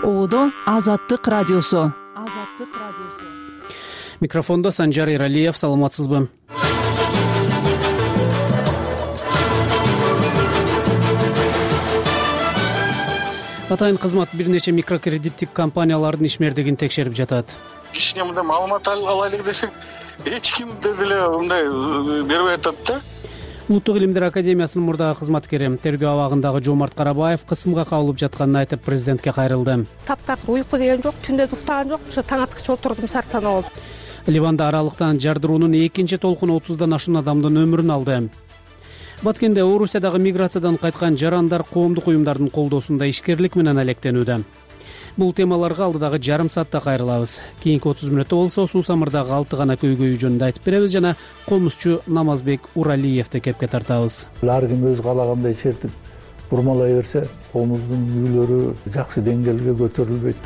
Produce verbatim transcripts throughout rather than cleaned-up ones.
Оодо Азаттык радиосу. Азаттык радиосу. Микрофондо Санжар Эралиев. Саламатсызбы? Атайын кызмат бир нече микрокредиттик компаниялардын ишмердигин текшерип жатат. Кичине мындай маалымат алайлык десек, эч ким деле мындай бербей атат да. Улуттук илимдер академиясынын мурдагы кызматкери тергөө абагындагы Жомарт Карабаев кысымга кабылып жатканын айтып, президентке кайрылды. Таптакыр уйку деген жок, түндө уктаган жок, ошо таң аткыча отурдум, сарсана болду. Ливанда аралыктан жардыруунун экинчи толкуну отуздан ашуун адамдын өмүрүн алды. Баткенде Орусиядагы миграциядан кайткан жарандар коомдук уюмдардын колдоосунда ишкерлик менен алектенүүдө. Бул темаларга алдыдагы жарым саатта кайрылабыз. Кийинки отуз мүнөттө болсо Суусамырдагы алты гана көйгөйү жөнүндө айтып беребиз жана комузчу Намазбек Уралиевди кепке тартабыз. Ар ким өз каалагандай чертип бурмалай берсе, комуздун үйлөрү жакшы деңгээлге көтөрүлбөйт.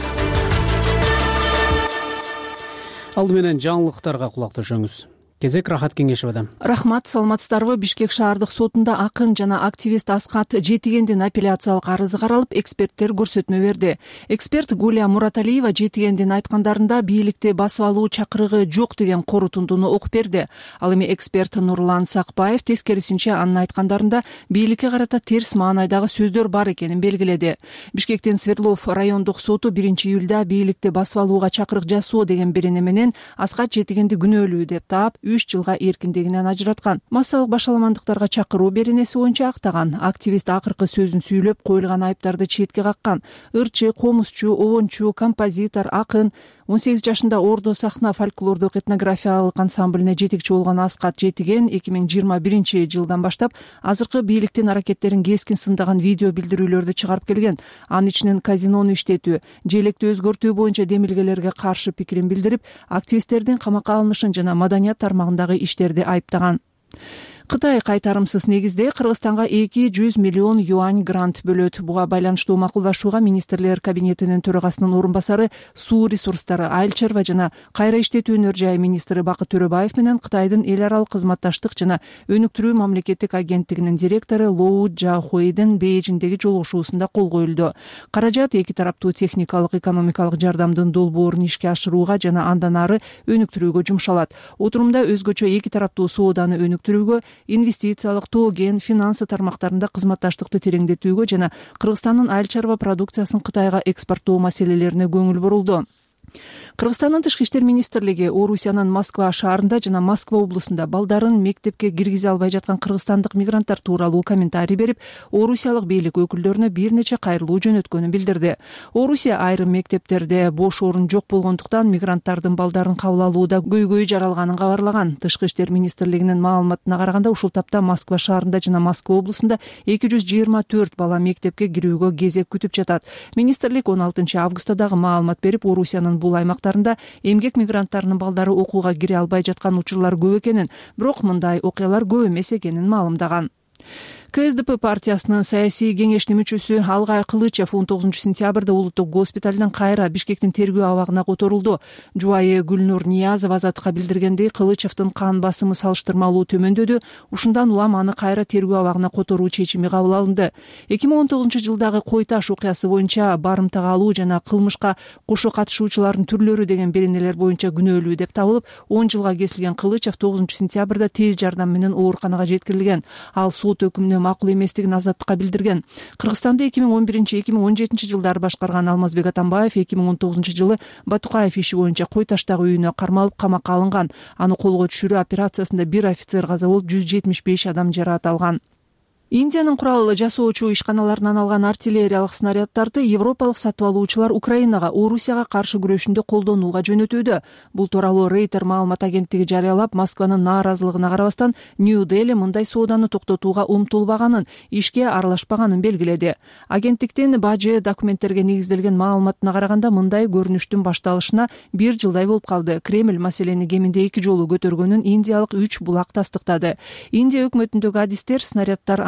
Алды менен жаңылыктарга кулак төшөңүз. Кезек Рахат Кеңешеведе. Рахмат, саламатсыздарбы? Бишкек шаардык сотунда акын жана активист Аскат Жетигендин апелляциялык арызы каралып, эксперттер көрсөтмө берди. Эксперт Гулия Мураталиева Жетигендин айткандарында бийликти басып алуу чакырыгы жок деген корутундуну окуп берди. Ал эми эксперт Нурлан Сакбаев тескерисинче анын айткандарында бийликке карата терс маанайдагы сөздөр бар экенин белгиледи. Бишкектин Свердлов райондук соту биринчи июлда бийликти басып алууга чакырык жасоо деген берене менен Аскат Жетигенди күнөөлүү деп таап, үч жылга эркиндигинен ажыраткан. Массалык башаламандыктарга чакыруу беренеси боюнча актаган. Активист акыркы сөзүн сүйлөп, коюлган айыптарды четке каккан. Ырчы, комузчу, обончу, композитор, акын. он сегиз жашында Ордо сахна фольклордук этнографиялык ансамблине жетекчи болгон Аскат Жетиген эки миң жыйырма биринчи жылдан баштап азыркы бийликтин аракеттерин кескин сындаган видео билдирүүлөрдү чыгарып келген. Анын ичинен казинону иштетүү, желекти өзгөртүү боюнча демилгелерге каршы пикирин билдирип, активисттердин камакка алынышын жана маданият тармагындагы иштерди айыптаган. Кытай кайтарымсыз негизде Кыргызстанга эки жүз миллион юань грант бөлөт. Буга байланыштуу макулдашууга министрлер кабинетинин төрагасынын орун басары, суу ресурстары, айыл чарба жана кайра иштетүүнөр жайы министри Бакыт Төрөбаев менен Кытайдын эл аралык кызматташтык жана өнүктүрүү мамлекеттик агенттигинин директору Лоу Джахуэйдин Бейжиңдеги жолугушуусунда кол коюлду. Каражат эки тараптуу техникалык, экономикалык жардамдын долбоорун ишке ашырууга жана андан ары өнүктүрүүгө жумшалат. Отурумда өзгөчө эки тараптуу сооданы өнүктүрүүгө, инвестициялык, тоген, финансы тармактарында кызматташтыкты тереңдетүүгө жана Кыргызстандын айыл чарба продукциясын Кытайга экспорттоо маселелерине көңүл бурулду. Кыргызстандын тышкы иштер министрлиги Орусиянын Москва шаарында жана Москва облусунда балдарын мектепке киргизе албай жаткан кыргызстандык мигранттар тууралуу комментарий берип, орусиялык бийлик өкүлдөрүнө бир нече кайрылуу жөнөткөнүн билдирди. Орусия айрым мектептерде бош орун жок болгондуктан мигранттардын балдарын кабыл алууда көйгөй жаралганын кабарлаган. Тышкы иштер министрлигинин маалыматына караганда, ушул тапта Москва шаарында жана Москва облусунда эки жүз жыйырма төрт бала мектепке кирүүгө кезек күтүп жатат. Министрлик он алтынчы августта дагы маалымат берип, Орусиянын бул аймактарында эмгек мигранттарынын балдары окууга кире албай жаткан учурлар көп экенин, бирок мындай окуялар көп эмес экенин маалымдаган. КСДП партиясынын саясий кеңешинин мүчөсү Алгай Кылычев он тогузунчу сентябрда улуттук госпиталдан кайра Бишкектин тергөө абагына которулду. Жубайы Гүлнур Ниязова Азаттыкка билдиргендей, Кылычевдин кан басымы салыштырмалуу төмөндөдү. Ушундан улам аны кайра тергөө абагына которуу чечими кабыл алынды. эки миң он тогузунчу жылдагы Кой Таш окуясы боюнча барымтага алуу жана кылмышка кошо катышуучулардын түрлөрү деген беренелер боюнча күнөөлүү деп табылып, он жылга кесилген Кылычев тогузунчу сентябрда тез жардам менен ооруканага жеткирилген. Ал сот өкүмүнө макул эместигин Азаттыкка билдирген. Кыргызстанды эки миң он биринчи — эки миң он жетинчи жылдары башкарган Алмазбек Атамбаев эки миң он тогузунчу жылы Батукаев иши боюнча Кой Таштагы үйүнө кармалып камакка алынган. Аны колго түшүрүү операциясында бир офицер каза болуп, жүз жетимиш беш адам жаракат алган. Индиянын курал жасоочу ишканаларынан алган артиллериялык снаряддарды европалык сатып алуучулар Украинага Орусияга каршы күрөшүндө колдонууга жөнөтүүдө. Бул тууралуу Рейтер маалымат агенттиги жарыялап, Москванын нааразылыгына карабастан Нью-Дели мындай сооданы токтотууга умтулбаганын, ишке аралашпаганын белгиледи. Агенттиктин бажы документтерге негизделген маалыматына караганда, мындай көрүнүштүн башталышына бир жылдай болуп калды. Кремль маселени кеминде эки жолу көтөргөнүн индиялык үч булак тастыктады. Индия өкмөтүндөгү адистер снаряддар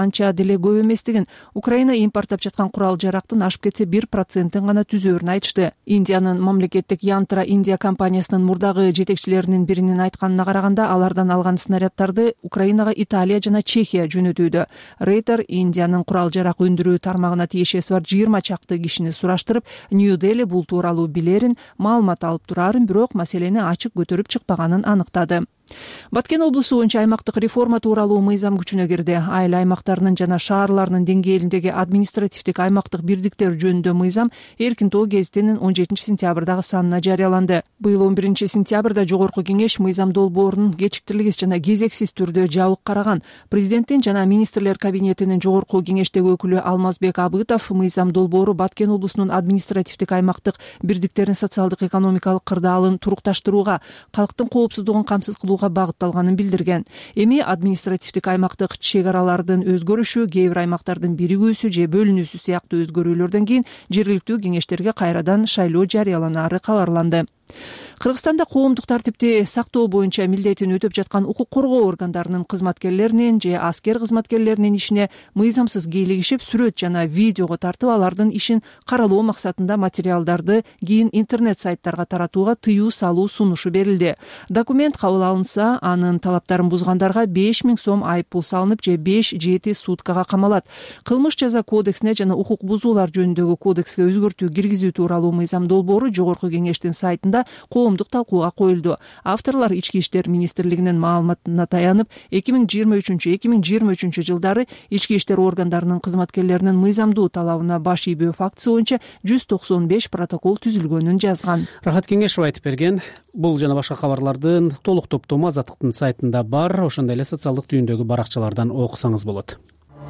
анча деле көп эместигин, Украина импорттоп жаткан курал жарактын ашып кетсе бир процентин гана түзөөрүн айтышты. Индиянын мамлекеттик Янтра Индия компаниясынын мурдагы жетекчилеринин биринин айтканына караганда, алардан алган снаряддарды Украинага Италия жана Чехия жөнөтүүдө. Рейтер Индиянын курал жарак өндүрүү тармагына тиешеси бар жыйырма чакты кишини сураштырып, Нью-Дели бул тууралуу билерин, маалымат алып турарын, бирок маселени ачык көтөрүп чыкпаганын аныктады. Баткен облусу боюнча аймактык реформа тууралуу мыйзам күчүнө кирди. Айыл аймактарынын жана шаарларынын деңгээлиндеги административдик аймактык бирдиктер жөнүндө мыйзам Эркин тоо гезитинин он жетинчи сентябрдагы санына жарыяланды. Быйыл он биринчи сентябрда жогорку кеңеш мыйзам долбоорунун кечиктирилгис жана кезексиз түрдө жабык караган. Президенттин жана министрлер кабинетинин жогорку кеңештеги өкүлү Алмазбек Абытов мыйзам долбоору Баткен облусунун административдик аймактык бирдиктерин социалдык экономикалык кырдаалын турукташтырууга, калктын коопсуздугун камсыз кылууга багытталганын билдирген. Эми административдик аймактык чек аралардын өзгөрүшү, кээ бир аймактардын биригүүсү же бөлүнүүсү сыяктуу өзгөрүүлөрдөн кийин жергиликтүү кеңештерге кайрадан шайлоо жарыяланары кабарланды. Кыргызстанда коомдук тартипти сактоо боюнча милдетин өтөп жаткан укук коргоо органдарынын кызматкерлеринин же аскер кызматкерлеринин ишине мыйзамсыз кийлигишип, сүрөт жана видеого тартып, алардын ишин каралоо максатында материалдарды кийин интернет сайттарга таратууга тыюу салуу сунушу берилди. Документ кабыл алынса, анын талаптарын бузгандарга беш миң сом айып пул салынып, же беш жети суткага камалат. Кылмыш жаза кодексине жана укук бузуулар жөнүндөгү кодекске өзгөртүү киргизүү тууралуу мыйзам долбоору жогорку кеңештин сайтында коомдук талкууга коюлду. Авторлор Ички иштер министрлигинин маалыматына таянып, эки миң жыйырма үчүнчү эки миң жыйырма үчүнчү жылдары ички иштер органдарынын кызматкерлеринин мыйзамдуу талабына баш ийбөө фактысы боюнча жүз токсон беш протокол түзүлгөнүн жазган. Рахат Кеңешов айтып берген. Бул жана башка кабарлардын толук топтому Азаттыктын сайтында бар, ошондой эле социалдык түйүндөгү баракчалардан окусаңыз болот.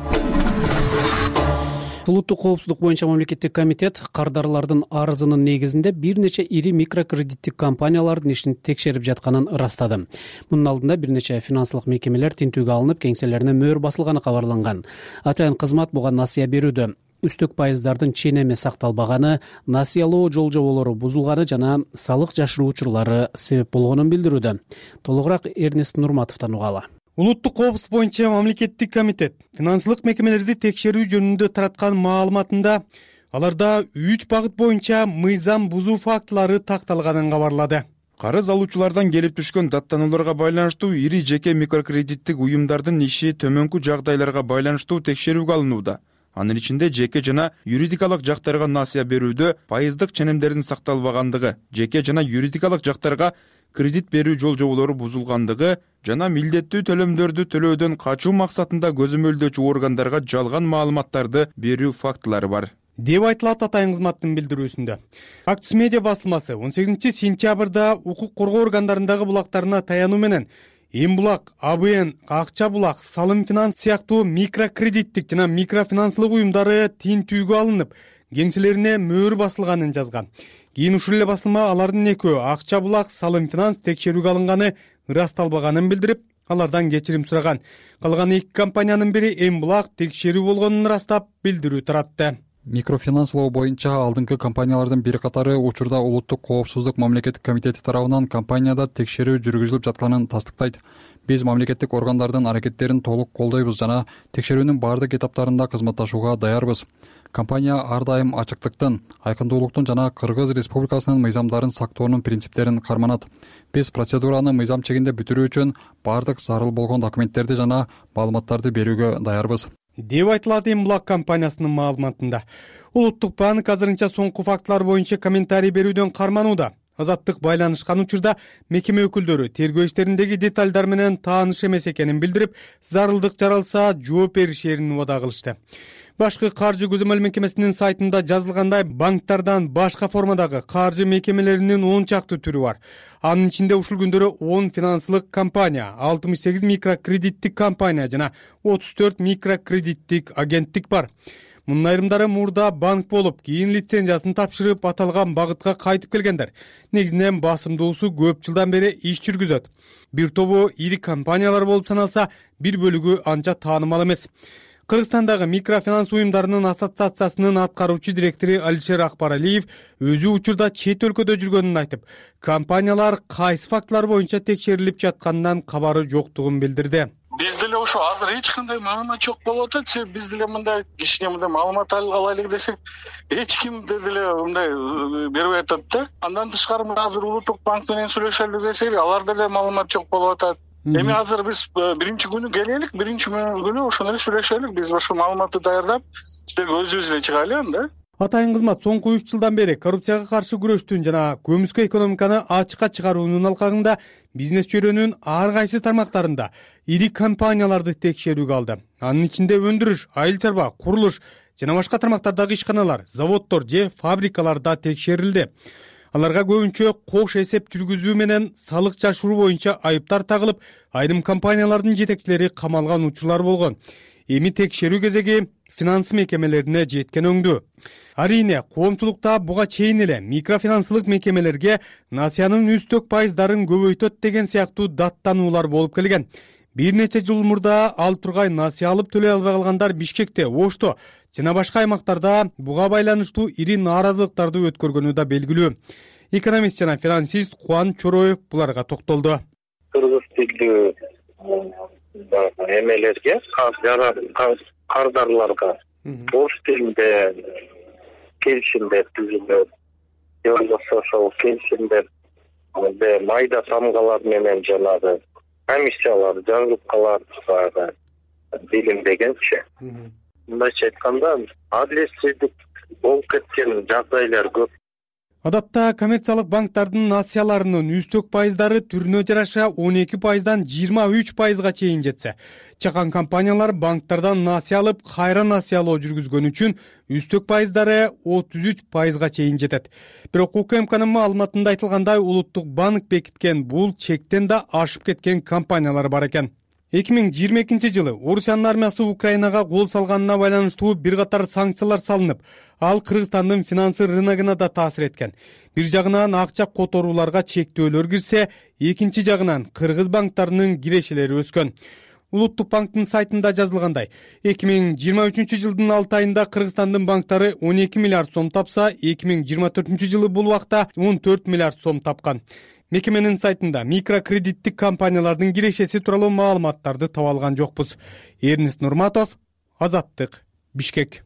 Улуттук коопсуздук боюнча мамлекеттик комитет кардарлардын арызынын негизинде бир нече ири микрокредиттик компаниялардын ишин текшерип жатканын ырастады. Мунун алдында бир нече финансылык мекемелер тинтүүгө алынып, кеңселерине мөөр басылганы кабарланган. Атайын кызмат буга насыя берүүдө үстөк пайыздардын ченеми сакталбаганы, насыялоо жол жоболору бузулганы жана салык жашыруу учурлары себеп болгонун билдирүүдө. Толугураак Эрнест Нурматовдон угалы. Улуттук коопсуздук боюнча мамлекеттик комитет финансылык мекемелерди текшерүү жөнүндө тараткан маалыматында аларда үч багыт боюнча мыйзам бузуу фактылары такталганын кабарлады. Карыз алуучулардан келип түшкөн даттанууларга байланыштуу ири жеке микрокредиттик уюмдардын иши төмөнкү жагдайларга байланыштуу текшерүүгө алынууда. Анын ичинде жеке жана юридикалык жактарга насыя берүүдө пайыздык ченемдердин сакталбагандыгы, жеке жана юридикалык жактарга кредит берүү жол жоболору бузулгандыгы жана милдеттүү төлөмдөрдү төлөөдөн качуу максатында көзөмөлдөөчү органдарга жалган маалыматтарды берүү фактылары бар деп айтылат атайын кызматтын билдирүүсүндө. Актус медиа басылмасы он сегизинчи сентябрда укук коргоо органдарындагы булактарына таянуу менен Эм булак, А Б Н, Акча булак, Салым финанс сыяктуу микрокредиттик жана микрофинансылык уюмдары тинтүүгө алынып, кеңселерине мөөр басылганын жазган. Кийин ушул эле басылма алардын экөө Акча булак, Салым финанс текшерүүгө алынганы ырасталбаганын билдирип, алардан кечирим сураган. Калган эки компаниянын бири Эм булак текшерүү болгонун ырастап билдирүү таратты. Микрофинансылоо боюнча алдыңкы компаниялардын бир катары учурда Улуттук коопсуздук мамлекеттик комитети тарабынан компанияда текшерүү жүргүзүлүп жатканын тастыктайт. Биз мамлекеттик органдардын аракеттерин толук колдойбуз жана текшерүүнүн бардык этаптарында кызматташууга даярбыз. Компания ар дайым ачыктыктын, айкындуулуктун жана Кыргыз Республикасынын мыйзамдарын сактоонун принциптерин карманат. Биз процедураны мыйзам чегинде бүтүрүү үчүн бардык зарыл болгон документтерди жана маалыматтарды берүүгө даярбыз деп айтылат Эм булак компаниясынын маалыматында. Улуттук банк азырынча соңку фактылар боюнча комментарий берүүдөн карманууда. Азаттык байланышкан учурда мекеме өкүлдөрү тергөө иштериндеги детальдар менен тааныш эмес экенин билдирип, зарылдык жаралса жооп беришерин убада кылышты. Башкы каржы көзөмөл мекемесинин сайтында жазылгандай, банктардан башка формадагы каржы мекемелеринин он чакты түрү бар. Анын ичинде ушул күндөрү он финансылык компания, алтымыш сегиз микрокредиттик компания жана отуз төрт микрокредиттик агенттик бар. Мунун айрымдары мурда банк болуп, кийин лицензиясын тапшырып аталган багытка кайтып келгендер. Негизинен басымдуусу көп жылдан бери иш жүргүзөт. Бир тобу ири компаниялар болуп саналса, бир бөлүгү анча таанымал эмес. Кыргызстандагы микрофинанс уюмдарынын ассоциациясынын аткаруучу директору Алишер Акбаралиев өзү учурда чет өлкөдө жүргөнүн айтып, компаниялар кайсы фактылар боюнча текшерилип жатканынан кабары жоктугун билдирди. биз деле ошо азыр эч кандай маалымат жок болуп атат. Себеби биз деле мындай кичине мындай маалымат алайлык десек, эч ким деле мындай бербей атат да. Андан тышкары мына азыр Улуттук банк менен сүйлөшөлүк десек, алар деле маалымат жок болуп атат. Эми азыр биз биринчи күнү келелик, биринчи күнү ошону эле сүйлөшөлүк. Биз ошо маалыматты даярдап, сиздерге өзүбүз эле чыгайлы анда. Атайын кызмат соңку үч жылдан бери коррупцияга каршы күрөштүн жана көмүскө экономиканы ачыкка чыгаруунун алкагында бизнес чөйрөнүн ар кайсы тармактарында ири компанияларды текшерүүгө алды. Анын ичинде өндүрүш, айыл чарба, курулуш жана башка тармактардагы ишканалар, заводдор же фабрикалар да текшерилди. Аларга көбүнчө кош эсеп жүргүзүү менен салык жашыруу боюнча айыптар тагылып, айрым компаниялардын жетекчилери камалган учурлар болгон. Эми текшерүү кезеги финанс мекемелерине жеткен өңдү. Арийне, коомчулукта буга чейин эле микрофинансылык мекемелерге насыянын үстөк пайыздарын көбөйтөт деген сыяктуу даттануулар болуп келген. Бир нече жыл мурда ал тургай насыя алып төлөй албай калгандар Бишкекте, Ошто жана башка аймактарда буга байланыштуу ири нааразылыктарды өткөргөнү да белгилүү. Экономист жана финансист Кубан Чороев буларга токтолду. Кыргыз тилдүү эмелерге, кардарларга орус тилинде келишимдер түзүлөт. Же болбосо ошол келишимдер майда тамгалар менен жанагы комиссиялар, жаңылыккалар билим дегенчи. Мындайча айтканда, адилетсиздик болуп кеткен жагдайлар көп. Адатта коммерциялык банктардын насыяларынын үстөк пайыздары түрүнө жараша он эки пайыздан жыйырма үч пайызга чейин жетсе, чакан компаниялар банктардан насыя алып, кайра насыялоо жүргүзгөн үчүн үстөк пайыздары отуз үч пайызга чейин жетет. Бирок УКМКнын маалыматында айтылгандай, Улуттук банк бекиткен бул чектен да ашып кеткен компаниялар бар экен. эки миң жыйырма экинчи жылы Орусиянын армиясы Украинага кол салганына байланыштуу бир катар санкциялар салынып, ал Кыргызстандын финансы рыногуна да таасир эткен. Бир жагынан акча которууларга чектөөлөр кирсе, экинчи жагынан кыргыз банктарынын кирешелери өскөн. Улуттук банктын сайтында жазылгандай, эки миң жыйырма үчүнчү жылдын алты айында Кыргызстандын банктары он эки миллиард сом тапса, эки миң жыйырма төртүнчү жылы бул убакта он төрт миллиард сом тапкан. Мекеменин сайтында микрокредиттик компаниялардын кирешеси тууралуу маалыматтарды таба алган жокпуз. Эрнест Нурматов, Азаттык, Бишкек.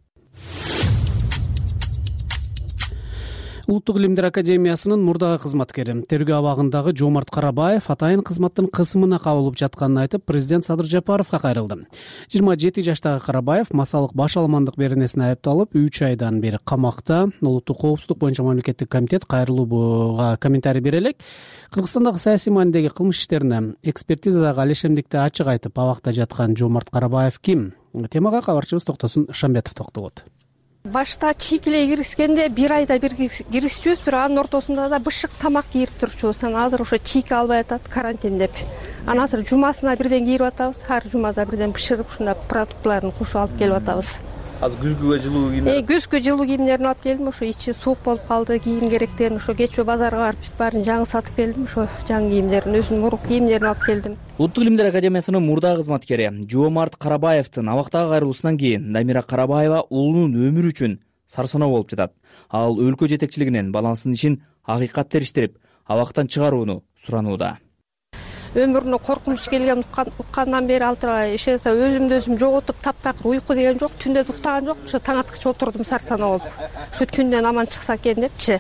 Улуттук илимдер академиясынын мурдагы кызматкери, тергөө абагындагы Жомарт Карабаев атайын кызматтын кысымына кабылып жатканын айтып, президент Садыр Жапаровго кайрылды. жыйырма жети жаштагы Карабаев масалык баш аламандык беренесине айыпталып, үч айдан бери камакта. Улуттук коопсуздук боюнча мамлекеттик комитет кайрылууга комментарий бере элек. Кыргызстандагы саясий маанидеги кылмыш иштерине экспертизадагы алешемдикти ачык айтып, абакта жаткан Жомарт Карабаев ким? Темага кабарчыбыз Токтосун Шамбетов токтолот. Башта чийкилей киришкенде бир айда бир киришчүбүз, бирок анын ортосунда да бышык тамак кийип турчубуз. Анан азыр ошо чийки албай атат, карантин деп. Анан азыр жумасына бирден кийип атабыз, ар жумада бирден бышырып, ушундай продуктларын кушуп алып келип атабыз. Азыр күзгүгө жылуу кийимдер. Э, күзгү жылуу кийимдерин алып келдим, ошо ичи суук болуп калды, кийим керектерин ошо кечээ базарга барып баарын жаңы сатып келдим, ошо жаңы кийимдерин, өзүмдүн мурук кийимдерин алып келдим. Улуттук илимдер академиясынын мурдагы кызматкери Жомарт Карабаевдин абактагы кайрылуусунан кийин Дамира Карабаева уулунун өмүрү үчүн сарсаноо болуп жатат. Ал өлкө жетекчилигинен баласынын ишин акыйкат териштирип, абактан чыгарууну суранууда. Өмүрүнө коркунуч келген уккандан бери ал тургай ишенсе өзүмдү өзүм жоготуп, таптакыр уйку деген жок, түндө уктаган жокмун, ошо таң аткыча отурдум сарсанаа болуп. Ушу күндөн аман чыкса экен депчи.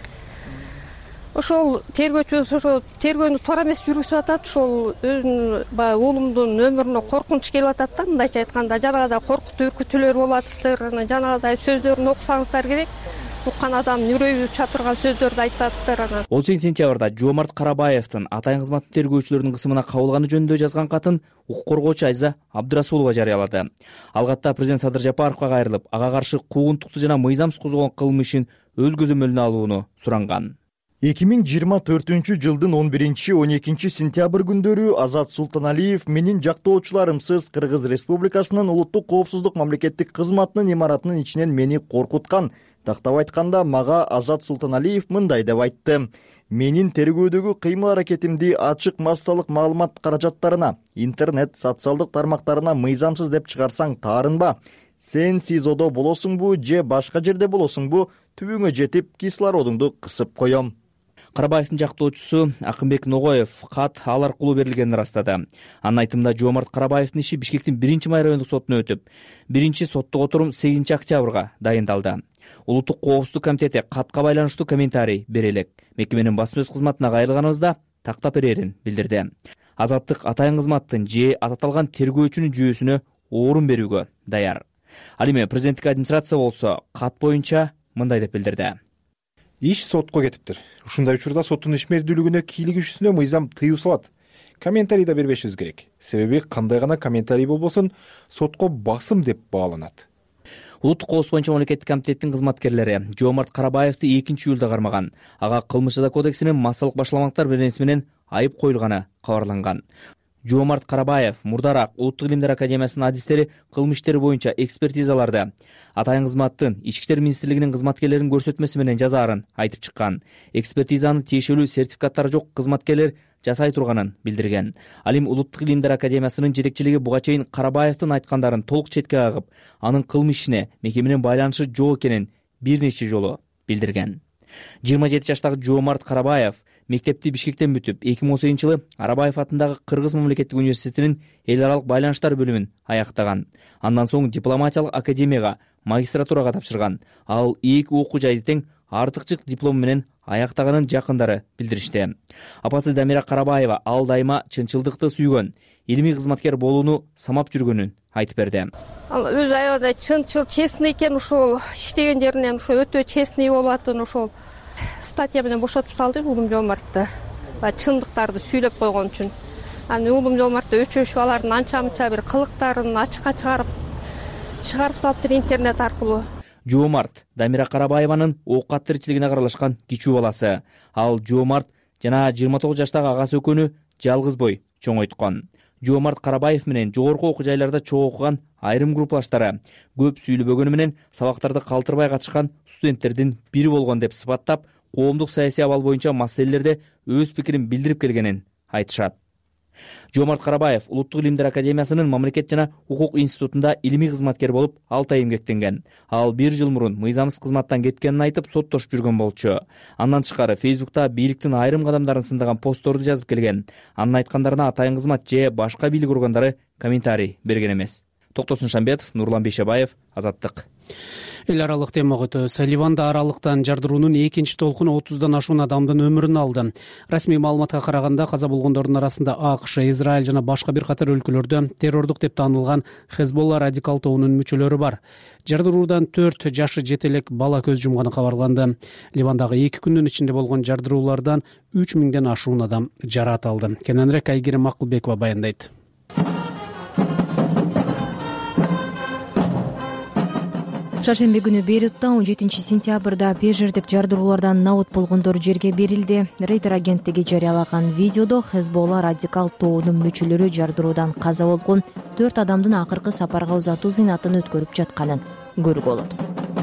Ошол тергөөчүбүз ошо тергөөнү туура эмес жүргүзүп атат. Ошол өзүнүн баягы уулумдун өмүрүнө коркунуч келип атат да, мындайча айтканда, жанагыдай коркутуу үркүтүүлөр болуп атыптыр. Анан жанагыдай сөздөрүн окусаңыздар керек. Уккан адамдын үрөйү уча турган сөздөрдү айтаптыр. Анан он сегизинчи сентябрда Жомарт Карабаевдин атайын кызматтын тергөөчүлөрүнүн кысымына кабылганы жөнүндө жазган катын укук коргоочу Айза Абдырасулова жарыялады. Ал катта президент Садыр Жапаровго кайрылып, ага каршы куугунтукту жана мыйзамсыз козголгон кылмышын өз көзөмөлүнө алууну суранган. эки миң жыйырма төртүнчү жылдын он биринчи он экинчи сентябрь күндөрү Азат Султаналиев менин жактоочуларымсыз Кыргыз Республикасынын улуттук коопсуздук мамлекеттик кызматынын имаратынын ичинен мени коркуткан. Тактап айтканда, мага Азат Султаналиев мындай деп айтты: менин тергөөдөгү кыймыл аракетимди ачык массалык маалымат каражаттарына, интернет, социалдык тармактарына мыйзамсыз деп чыгарсаң таарынба. Сен СИЗОдо болосуңбу же башка жерде болосуңбу, түбүңө жетип кислородуңду кысып коем. Карабаевдин жактоочусу Акынбек Ногоев кат ал аркылуу берилгенин ырастады. Анын айтымында Жоомарт Карабаевдин иши Бишкектин биринчи май райондук сотуна өтүп, биринчи соттук отурум сегизинчи октябрга дайындалды. Улуттук коопсуздук комитети катка байланыштуу комментарий бере элек. Мекеменин басма сөз кызматына кайрылганыбызда тактап берерин билдирди. Азаттык атайын кызматтын же ататалган тергөөчүнүн жүйөсүнө орун берүүгө даяр. Ал эми президенттик администрация болсо кат боюнча мындай деп билдирди. Иш сотко кетиптир. Ушундай учурда соттун ишмердүүлүгүнө кийлигишүүсүнө мыйзам тыюу салат. Комментарий да бербешибиз керек. Себеби кандай гана комментарий болбосун, сотко басым деп бааланат. Улуттук коопсуздук боюнча мамлекеттик комитеттин кызматкерлери Жоомарт Карабаевди экинчи июлда кармаган. Ага кылмыш жаза кодексинин массалык башаламалыктар беренеси менен айып коюлганы кабарланган. Жоомарт Карабаев мурдараак Улуттук илимдер академиясынын адистери кылмыш иштери боюнча экспертизаларды атайын кызматтын Ички иштер министрлигинин кызматкерлерин көрсөтмөсү менен жазаарын айтып чыккан. Экспертизанын тиешелүү сертификаттары жок кызматкерлер жасай турганын билдирген. Ал эми Улуттук илимдер академиясынын жетекчилиги буга чейин Карабаевдин айткандарын толук четке кагып, анын кылмыш ишине мекеменин байланышы жок экенин бир нече жолу билдирген. жыйырма жети жаштагы Жоомарт Карабаев мектепти Бишкектен бүтүп, эки миң он сегизинчи жылы Арабаев атындагы Кыргыз мамлекеттик университетинин эл аралык байланыштар бөлүмүн аяктаган. Андан соң дипломатиялык академияга магистратурага тапшырган. Ал эки окуу жайды тең артыкчык диплом менен аяктаганын жакындары билдиришти. Апасы Дамира Карабаева ал дайыма чынчылдыкты сүйгөн, илимий кызматкер болууну самап жүргөнүн айтып берди. Ал өз аябай чынчыл, честный экен, ушул иштеген жеринен ушул өтө честный болуп атын, ушул статья менен бошотуп салды уулум Жоомартты. Чындыктарды сүйлөп койгон үчүн. Аны уулум Жоомартты өчөшүп алардын анча-мынча бир кылыктарын ачыкка чыгарып чыгарып салыптыр интернет аркылуу. Жоомарт Дамира Карабаеванын оокат тиричилигине каралашкан кичүү баласы. Ал Жоомарт жана жыйырма тогуз жаштагы агасы экөөнү жалгыз бой чоңойткон. Жоомарт Карабаев менен жогорку окуу жайларда чогуу окуган айрым группалаштары көп сүйлөбөгөнү менен сабактарды калтырбай катышкан студенттердин бири болгон деп сыпаттап, коомдук саясий абал боюнча маселелерде өз пикирин билдирип келгенин айтышат. Жоомарт Карабаев Улуттук илимдер академиясынын мамлекет жана укук институтунда илимий кызматкер болуп, алты ай эмгектенген. Ал бир жыл мурун мыйзамсыз кызматтан кеткенин айтып, соттошуп жүргөн болчу. Андан тышкары Фейсбукта бийликтин айрым кадамдарын сындаган постторду жазып келген. Анын айткандарына атайын кызмат же башка бийлик органдары комментарий берген эмес. Токтосун Шамбетов, Нурлан Бейшебаев, Азаттык. Эл аралык темага өтөбүз. Ливанда аралыктан жардыруунун экинчи толкуну отуздан ашуун адамдын өмүрүн алды. Расмий маалыматка караганда каза болгондордун арасында АКШ, Израиль жана башка бир катар өлкөлөрдө террордук деп таанылган Хезболла радикал тобунун мүчөлөрү бар. Жардыруудан төрт жашы жете элек бала көз жумганы кабарланды. Ливандагы эки күндүн ичинде болгон жардыруулардан үч миңден ашуун адам жараат алды. Кененирээк Айгерим Макулбекова баяндайт. Шаршемби күнү Бейрутта он жетинчи сентябрда пежердик жардыруулардан набыт болгондор жерге берилди. Рейтер агенттиги жарыялаган видеодо Хезболла радикал тобунун мүчөлөрү жардыруудан каза болгон төрт адамдын акыркы сапарга узатуу зыйнатын өткөрүп жатканын көрүүгө болот.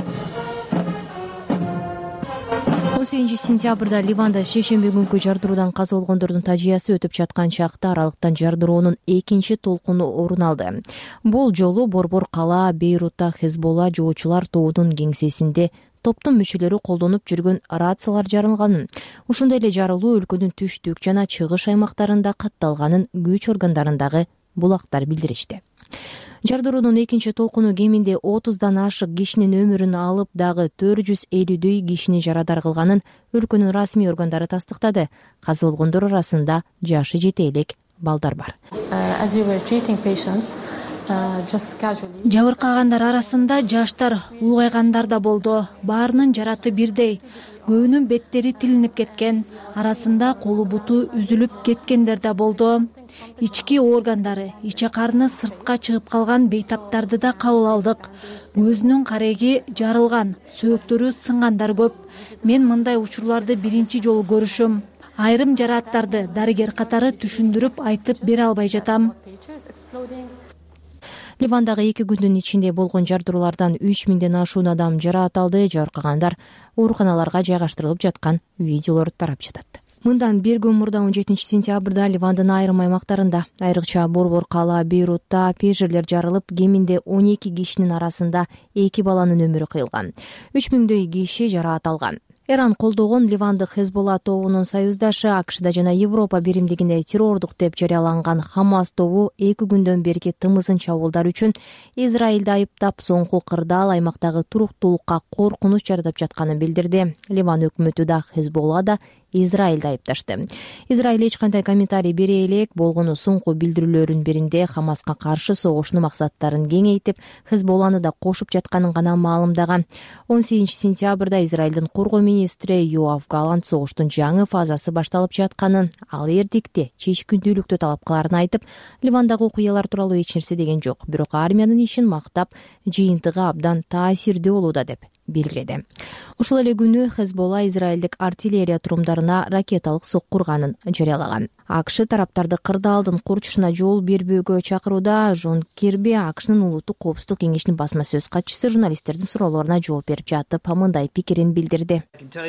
он сегизинчи сентябрда Ливанда шейшемби күнкү жардыруудан каза болгондордун тажыясы өтүп жаткан чакта аралыктан жардыруунун экинчи толкуну орун алды. Бул жолу Борбор кала Бейрутта Хезболла жоочулар тобунун кеңсесинде топтун мүчөлөрү колдонуп жүргөн рациялар жарылганын, ушундай эле жарылуу өлкөнүн түштүк жана чыгыш аймактарында катталганын күч органдарындагы булактар билдиришти. Жардыруунун экинчи толкуну кеминде отуздан ашык кишинин өмүрүн алып, дагы төрт жүз элүүдөй кишини жарадар кылганын өлкөнүн расмий органдары тастыктады. Каза болгондор арасында жашы жете элек балдар бар. Жабыркагандар арасында жаштар, улгайгандар да болду. Баарынын жараты бирдей. Көбүнүн беттери тилинип кеткен, арасында колу буту үзүлүп кеткендер да болду. Ички органдары, иче карны сыртка чыгып калган бейтаптарды да кабыл алдык. Көзүнүн кареги жарылган, сөөктөрү сынгандар көп. Мен мындай учурларды биринчи жолу көрүшүм. Айрым жарааттарды дарыгер катары түшүндүрүп айтып бере албай жатам. Ливандагы эки күндүн ичинде болгон жардыруулардан үч миңден ашуун адам жараат алды. Жабыркагандар ооруканаларга жайгаштырылып жаткан видеолор тарап жатат. Мындан бир күн мурда он жетинчи сентябрда Ливандын айрым аймактарында, айрыкча Борбор кала Бейрутта пежерлер жарылып, кеминде он эки кишинин арасында эки баланын өмүрү кыйылган. үч миңдөй киши жараат алган. Иран колдогон ливандык Хезболла тобунун союздашы АКШда жана Европа биримдигинде террордук деп жарыяланган Хамас тобу эки күндөн берки тымызын чабуулдар үчүн Израилди айыптап, соңку кырдаал аймактагы туруктуулукка коркунуч жаратып жатканын билдирди. Ливан өкмөтү да Хезболла да Израилди айыпташты. Израиль эч кандай комментарий бере элек, болгону соңку билдирүүлөрүнүн биринде Хамаска каршы согушунун максаттарын кеңейтип, Хезболланы да кошуп жатканын гана маалымдаган. он сегизинчи сентябрда Израилдин коргоо министри Йоав Галант согуштун жаңы фазасы башталып жатканын, ал эрдикте чечкиндүүлүктү талап кыларын айтып, Ливандагы окуялар тууралуу эч нерсе деген жок, бирок армиянын ишин мактап, жыйынтыгы абдан таасирдүү болууда деп белгиледи. Ушул эле күнү Хезболла израилдик артиллерия турумдарына ракеталык сокку урганын жарыялаган. АКШ тараптарды кырдаалдын курчушуна жол бербөөгө чакырууда. Жон Кирби АКШнын улуттук коопсуздук кеңешинин басма сөз катчысы журналисттердин суроолоруна жооп берип жатып, мындай пикирин билдирди.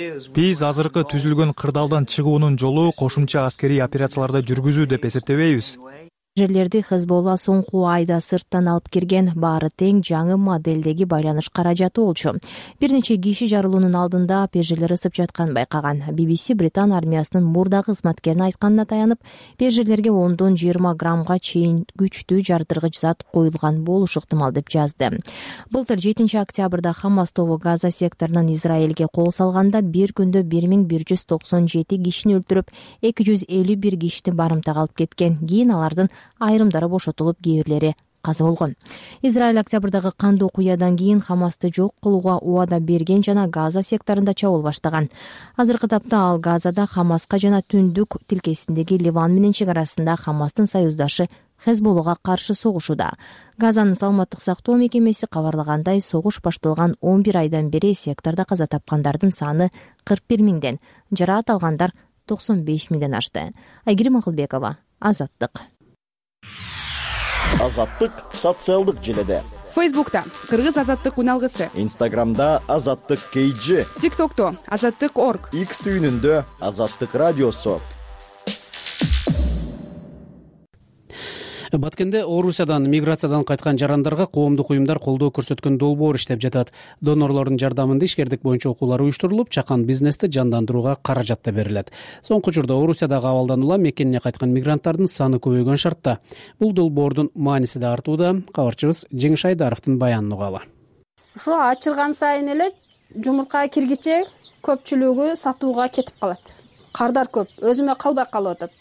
Биз азыркы түзүлгөн кырдаалдан чыгуунун жолу кошумча аскерий операцияларды жүргүзүү деп эсептебейбиз. Жерлерди Хезболла соңку айда сырттан алып кирген, баары тең жаңы моделдеги байланыш каражаты болчу. Бир нече киши жарылуунун алдында пежелер ысып жатканын байкаган. би би си Британ армиясынын мурдагы кызматкерин айтканына таянып, пежелерге ондон жыйырма граммга чейин күчтүү жардыргыч зат коюлган болушу ыктымал деп жазды. Былтыр жетинчи октябрда Хамас тобу Газа секторунан Израилге кол салганда бир күндө бир миң бир жүз токсон жети кишини өлтүрүп, эки жүз элүү бир кишини барымтага алып кеткен. Кийин алардын айрымдары бошотулуп, кээ бирлери каза болгон. Израиль октябрдагы кандуу окуядан кийин Хамасты жок кылууга убада берген жана Газа секторунда чабуул баштаган. Азыркы тапта ал Газада Хамаска жана түндүк тилкесиндеги Ливан менен чек арасында Хамастын союздашы Хезболлага каршы согушууда. Газанын саламаттык сактоо мекемеси кабарлагандай, согуш башталган он бир айдан бери сектордо каза тапкандардын саны кырк бир миңден, жараат алгандар токсон беш миңден ашты. Айгерим Акылбекова, Азаттык. Азаттык социалдык желеде. Фейсбукта Кыргыз азаттык уналгысы, Инстаграмда Азаттык кей джи, ТикТокто Азаттык орг, X түйүнүндө Азаттык радиосу. Баткенде Орусиядан миграциядан кайткан жарандарга коомдук уюмдар колдоо көрсөткөн долбоор иштеп жатат. Донорлордун жардамында ишкердик боюнча окуулар уюштурулуп, чакан бизнести жандандырууга каражат да берилет. Соңку учурда Орусиядагы абалдан улам мекенине кайткан мигранттардын саны көбөйгөн шартта. Бул долбоордун мааниси да артууда. Кабарчыбыз Жеңиш Айдаровдун баянын угалы. Ушу ачылган сайын эле жумуртка киргиче көпчүлүгү сатууга кетип калат. Кардар көп, өзүмө калбай калып атат.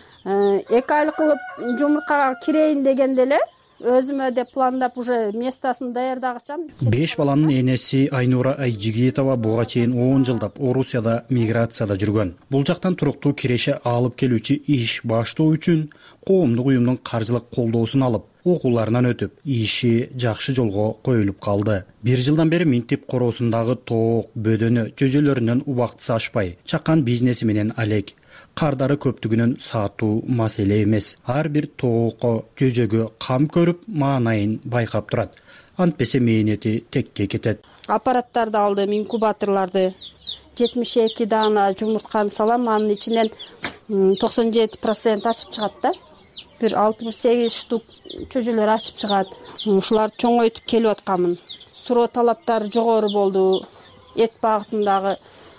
Эки айлык кылып жумурткага кирейин дегенде эле өзүмө деп пландап уже местасын даярдагычам. Беш баланын энеси Айнура Айжигитова буга чейин он жылдап Орусияда миграцияда жүргөн. Бул жактан туруктуу киреше алып келүүчү иш баштоо үчүн коомдук уюмдун каржылык колдоосун алып, окууларынан өтүп, иши жакшы жолго коюлуп калды. Бир жылдан бери минтип короосундагы тоок, бөдөнү, жөжөлөрүнөн убактысы ашпай, чакан бизнеси менен алек. Кардары көптүгүнөн саатуу маселе эмес. Ар бир тоокко, жөжөгө кам көрүп, маанайын байкап турат. Антпесе мээнети текке кетет. Аппараттарды алдым, инкубаторларды. жетимиш эки даана жумуртканы салам, анын ичинен токсон жети процент ачып чыгат да. Бир алтымыш сегиз штук чөжөлөр ачып чыгат. Ушуларды чоңойтуп келип атканмын. Суроо талаптары жогору болду. Эт багытындагы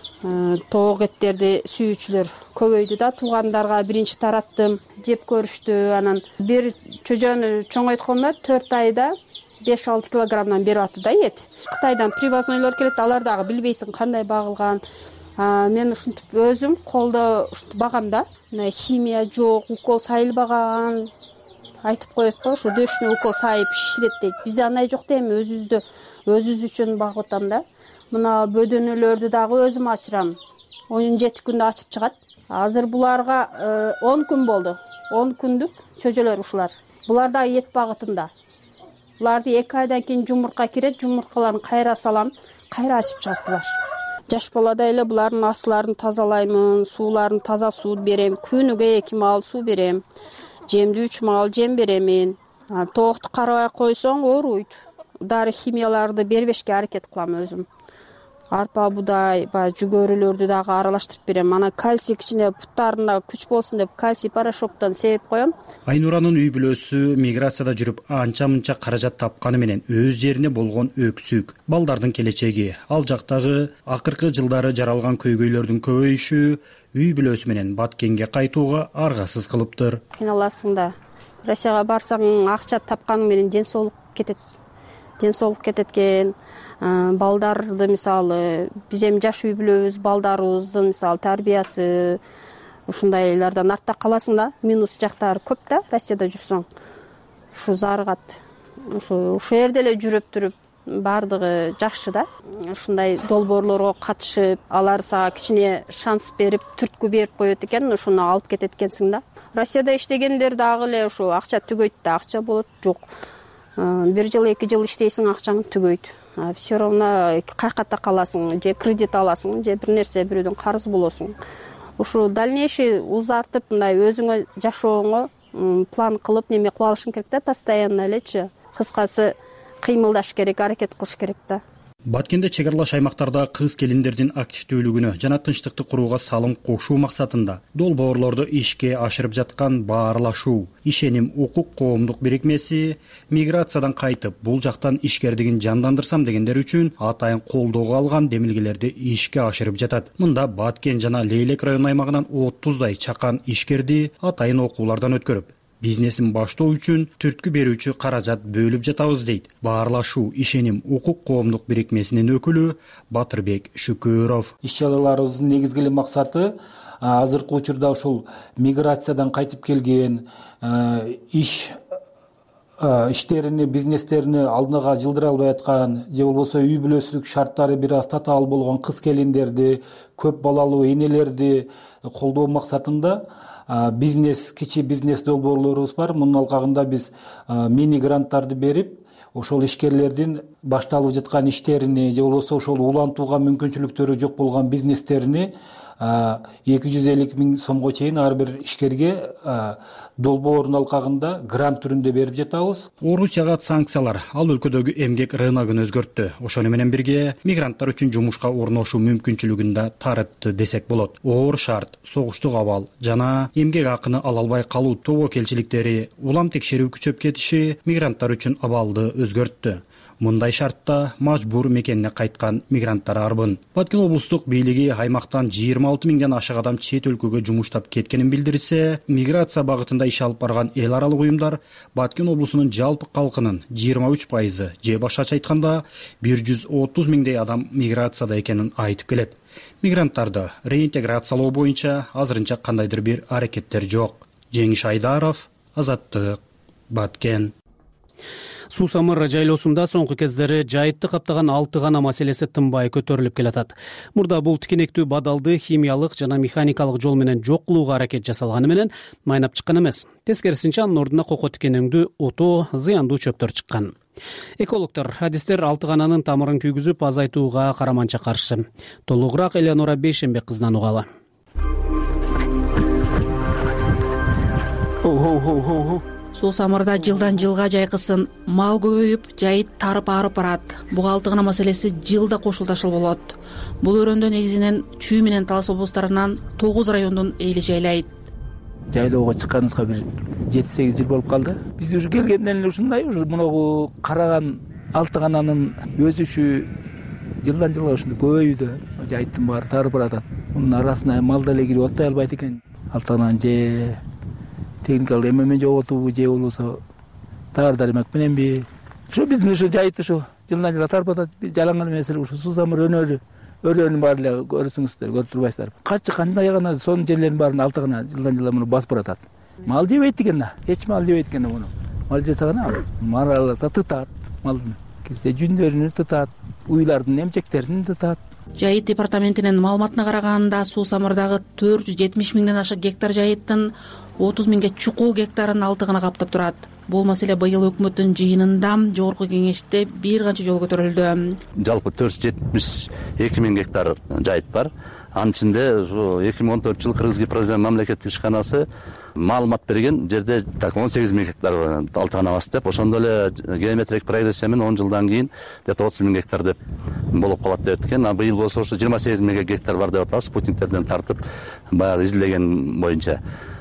тоок эттерди сүйүүчүлөр көбөйдү да. Туугандарга биринчи тараттым, жеп көрүштү. Анан бир чөжөнү чоңойткондо төрт айда беш алты килограммдан берип атты да эт. Кытайдан привознойлор келет, алар дагы билбейсиң кандай багылган. Мен ушинтип өзүм колдо ушинтип багам да. Химия жок, укол сайылбаган. Айтып коет го, ушу дөшүнө укол сайып шиширет дейт. Бизде андай жок дейм, өзүбүздү өзүбүз үчүн багып атам да. Мына бөдөнөлөрдү дагы өзүм ачырам. он жети күндө ачып чыгат. Азыр буларга он күн болду. он күндүк чөжөлөр ушулар. Булар да эт багытында. Буларды эки айдан кийин жумуртка кирет, жумурткаларын кайра салам, кайра ачып чыгат булар. Жаш балада эле булардын асларын тазалаймын, сууларын таза суу берем, күнүгө эки маал суу берем. Жемди үч маал жем беремин. Тоокту карабай койсоң ооруйт. Дары химияларды бербешке аракет кылам өзүм. арпа, будай, баягы жүгөрүлөрдү дагы аралаштырып берем. Анан кальций кичине буттарына күч болсун деп кальций порошоктон себеп коем. Айнуранын үй бүлөсү миграцияда жүрүп анча мынча каражат тапканы менен өз жерине болгон өксүк, балдардын келечеги, ал жактагы акыркы жылдары жаралган көйгөйлөрдүн көбөйүшү үй бүлөсү менен Баткенге кайтууга аргасыз кылыптыр. Кыйналасың да. Россияга барсаң акча тапканың менен ден соолук кетет. Ден соолук кетет экен. Балдарды мисалы биз эми жаш үй бүлөбүз, балдарыбыздын мисалы тарбиясы ушундайлардан артта каласың да. Минус жактары көп да Россияда жүрсөң. Ушу зарыгат. Ушу ушул жерде эле жүрүп туруп бардыгы жакшы да. Ушундай долбоорлорго катышып, алар сага кичине шанс берип, түрткү берип коет экен, ушуну алып кетет экенсиң да. Россияда иштегендер дагы эле ушу акча түгөйт да, акча болот жок. Бир жыл, эки жыл иштейсиң, акчаң түгөйт. Все равно кайката каласың, же кредит аласың, же бир нерсе бирөөдөн карыз болосуң. Ушу дальнейший узартып, мындай өзүңө жашооңо план кылып неме кылып алышың керек да, постоянно элечи. Кыскасы кыймылдаш керек, аракет кылыш керек да. Баткенде чек аралаш аймактарда кыз келиндердин активдүүлүгүнө жана тынчтыкты курууга салым кошуу максатында долбоорлорду ишке ашырып жаткан Баарлашуу, Ишеним укук коомдук бирикмеси миграциядан кайтып, бул жактан ишкердигин жандандырсам дегендер үчүн атайын колдоого алган демилгелерди ишке ашырып жатат. Мында Баткен жана Лейлек район аймагынан отуздай чакан ишкерди атайын окуулардан өткөрүп, бизнесин баштоо үчүн түрткү берүүчү каражат бөлүп жатабыз дейт Баарлашуу, Ишеним укук коомдук бирикмесинин өкүлү Батырбек Шүкөров. Иш чараларыбыздын негизги эле максаты азыркы учурда ушул миграциядан кайтып келген иш иштерини, бизнестерини алдыга жылдыра албай аткан же болбосо үй бүлөсүлүк шарттары бир аз татаал болгон кыз келиндерди, көп балалуу энелерди колдоо максатында бизнес, кичи бизнес долбоорлорубуз бар. Мунун алкагында биз мини гранттарды берип, ошол ишкерлердин башталып жаткан иштерини же болбосо ошол улантууга мүмкүнчүлүктөрү жок болгон бизнестерини эки жүз элүү миң сомго чейин ар бир ишкерге долбоордун алкагында грант түрүндө берип жатабыз. Орусияга санкциялар ал өлкөдөгү эмгек рыногун өзгөрттү. Ошону менен бирге мигранттар үчүн жумушка орношуу мүмкүнчүлүгүн да тарытты десек болот. Оор шарт, согуштук абал жана эмгек акыны ала албай калуу тобокелчиликтери, улам текшерүү күчөп кетиши мигранттар үчүн абалды өзгөрттү. Мындай шартта мажбур мекенине кайткан мигранттар арбын. Баткен облустук бийлиги аймактан жыйырма алты миңден ашык адам чет өлкөгө жумуштап кеткенин билдирсе, миграция багытында иш алып барган эл аралык уюмдар Баткен облусунун жалпы калкынын жыйырма үч пайызы же башкача айтканда бир жүз отуз миңдей адам миграцияда экенин айтып келет. Мигранттарды реинтеграциялоо боюнча азырынча кандайдыр бир аракеттер жок. Жеңиш Айдаров, Азаттык, Баткен. Суу самыр жайлоосунда соңку кездери жайытты каптаган алты гана маселеси тынбай көтөрүлүп келатат. Мурда бул тикенектүү бадалды химиялык жана механикалык жол менен жок кылууга аракет жасалганы менен майнап чыккан эмес. Тескерисинче анын ордуна кoko тикенеңдүү отоо, зыяндуу чөптөр чыккан. Экологдор адистер алты гананын тамырын күйгүзүп азайтууга караманча каршы. Толугураак Элеонора Бейшенбек кызынан угалы. Суу самырда жылдан жылга жайкысын мал көбөйүп, жайыт тарып арып барат. Буга алты гана маселеси жылда кошулдашыл болот. Бул өрөөндө негизинен Чүй менен Талас облустарынан тогуз райондун эли жайлайт. Жайлоого чыкканыбызга бир жети сегиз жыл болуп калды. Биз уже келгенден эле ушундай, уже мунагу караган алты гананын өсүшү жылдан жылга ушундай көбөйүүдө, жайыттын баары тарып барат. Мунун арасына мал деле кирип оттой албайт экен. Алты ганан же техникалык эмемен жоготуубу же болбосо таар дармак мененби, ушу биздин ушу жайыт ушу жылдан жылга тарып атат. Жалаңган эмес эле ушу суу самыр өнөрү өрөөнүн баары эле көрүсүңүздөр, көрүп турбайсыздарбы? Качы кандай гана сонун жерлердин баарын алты гана жылдан жылга муну басып баратат. Мал жебейт экен да, эч мал жебейт экен да муну. Мал жесе гана мараласа тытат, малдын кирсе жүндөрүнү тытат, уйлардын эмчектерин тытат. Жайыт департаментинин маалыматына караганда суу самырдагы төрт жүз жетимиш миңден ашык гектар жайыттын отуз миңге чукул гектарын алты гана каптап турат. Бул маселе быйыл өкмөттүн жыйынында жогорку кеңеште бир канча жолу көтөрүлдү. Жалпы төрт жүз жетимиш эки миң гектар жайыт бар. Анын ичинде ушу эки миң он төртүнчү жылы Кыргыз Гипрозем мамлекеттик ишканасы маалымат берген жерде так он сегиз миң гектар алтыганабыз деп, ошондо эле геометрик прогрессия менен он жылдан кийин где-то отуз миң гектар деп болуп калат деп экен. А быйыл болсо ошо жыйырма сегиз миң гектар бар деп атабыз, спутниктерден тартып баягы изилдеген боюнча.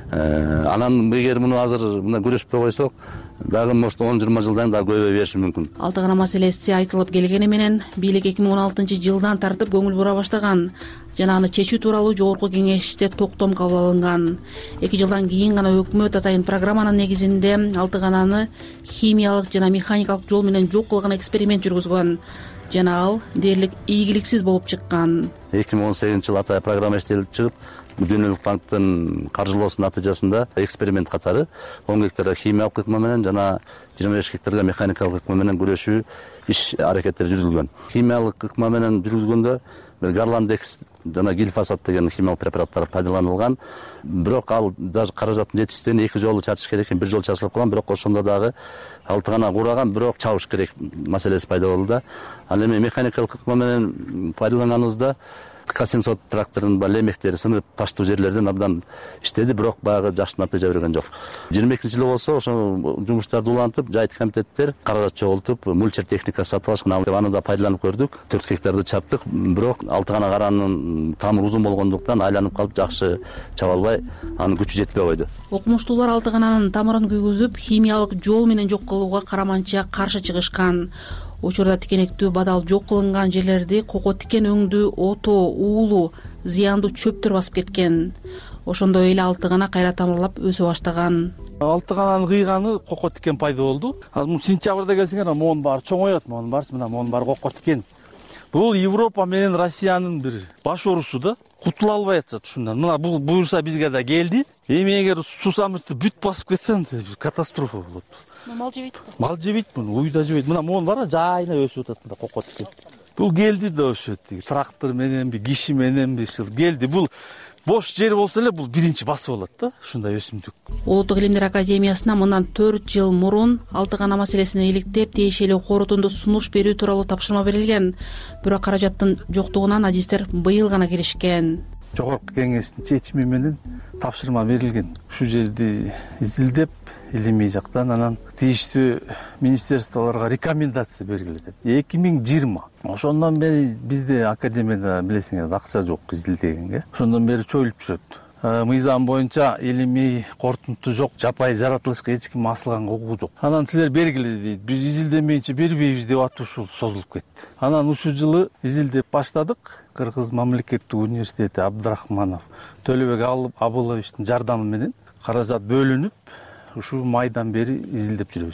Анан эгер муну азыр мына күрөшпөй койсок, дагы может он жыйырма жылдан дагы көбөйө бериши мүмкүн. Алтыгана маселеси айтылып келгени менен бийлик эки миң он алтынчы жылдан тартып көңүл бура баштаган жана аны чечүү тууралуу жогорку кеңеште токтом кабыл алынган. Эки жылдан кийин гана өкмөт атайын программанын негизинде Алтыгананы химиялык жана механикалык жол менен жок кылган эксперимент жүргүзгөн жана ал дээрлик ийгиликсиз болуп чыккан. эки миң он сегизинчи жылы атайын программа иштелип чыгып, Дүйнөлүк банктын каржылоосунун натыйжасында эксперимент катары он гектарга химиялык ыкма менен жана жыйырма беш гектарга механикалык ыкма менен күрөшүү иш аракеттери жүргүзүлгөн. Химиялык ыкма менен жүргүзгөндө Гарландекс жана гильфосат деген химиялык препараттар пайдаланылган. Бирок ал даже каражаттын жетишсиздигинен эки жолу чачыш керек экен, бир жолу чачылып калган, бирок ошондо дагы Алтыгана кураган, бирок чабыш керек маселеси пайда болду да. Ал эми механикалык ыкма менен пайдаланганыбызда К семьсот трактордун баягы лемектери сынып таштуу жерлерден абдан иштеди, бирок баягы жакшы натыйжа берген жок. жыйырма экинчи жылы болсо ошо жумуштарды улантып, жайыт комитеттер каражат чогултуп, мульчер техникасы сатып алышкан, аны да пайдаланып көрдүк. төрт гектарды чаптык, бирок Алтыгана каранын тамыры узун болгондуктан айланып калып жакшы чаба албай, анын күчү жетпей койду. Окумуштуулар Алтыгананын тамырын күйгүзүп, химиялык жол менен жок кылууга караманча каршы чыгышкан. Учурда тикенектүү бадал жок кылынган жерлерди кoko тикен өңдүү, ото, уулу, зыяндуу чөптөр басып кеткен. Ошондой эле Алтыгана кайра тамырлап өсө баштаган. Алтыгананын кыйганы кoko тикен пайда болду. Азыр сентябрда келсеңер, моунун баары чоңоёт, моунун баарысы мына моунун баары кoko тикен. Бул Европа менен Россиянын бир баш орусу да, кутула албай атышат ушундан. Мына бул буюрса бизге да келди. Эми эгер сусамыртты бүт басып кетсе, катастрофа болот. Мал жебейт. Мал жебейт муну, уй да жебейт. Мына моун бар, жайына өсүп атат мында кoko тикен. Бул келди да ошо трактор мененби, киши мененби келди. Бул бош жер болсо эле бул биринчи басып алат да, ушундай өсүмдүк. Улуттук илимдер академиясына мындан төрт жыл мурун Алтыгана маселесине иликтеп, тиешелүү корутунду сунуш берүү тууралуу тапшырма берилген. Бирок каражаттын жоктугунан адистер быйыл гана киришкен. Жогорку кеңештин чечими менен тапшырма берилген. Ушул жерди изилдеп, илимий жактан анан тийиштүү министерстволорго рекомендация бергиле. эки миң жыйырма. Ошондон бери бизде академияда билесиңер акча жок изилдегенге. Ошондон бери чоюлуп жүрөт. Мыйзам боюнча илимий корутунду жок, жапайы жаратылышка эч ким асылганга укугу жок. Анан силер бергиле дейт. Биз изилдемейинче бербейбиз деп атып ушул созулуп кетти. Анан ушул жылы изилдеп баштадык. Кыргыз мамлекеттик университети Абдрахманов Төлөбек Абыловичтин жардамы менен каражат бөлүнүп, ушул майдан бери изилдеп жүрөбүз.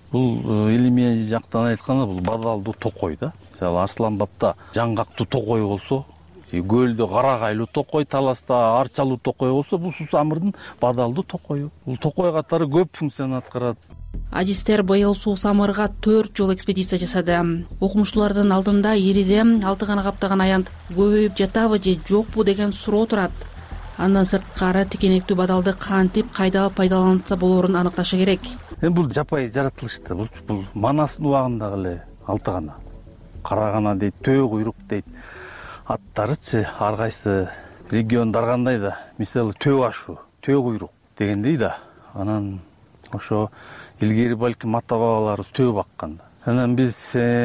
Бул илимий жактан айтканда бул бадалдуу токой да. Мисалы Арсланбапта жаңгактуу токой болсо, көлдө карагайлуу токой, таласта арчалуу токой болсо, бул сусамырдын бадалдуу токою. Бул токой катары көп функцияны аткарат. Адистер быйыл Суусамырга төрт жол экспедиция жасады. Окумуштуулардын алдында ириде Алтыгана каптаган аянт көбөйүп жатабы же жокпу деген суроо турат. Андан сырткары тикенектүү бадалды кантип кайда пайдаланса болоорун аныкташы керек. Эми бул жапайы жаратылышта, бул Манастын убагындагы эле Алтыгана. Карагана дейт, төө куйрук дейт. Аттарычы ар кайсы региондор кандай да, мисалы төө ашу, төө куйрук дегендей да. Анан ошо илгери балким ата бабаларыбыз төө баккан. Анан биз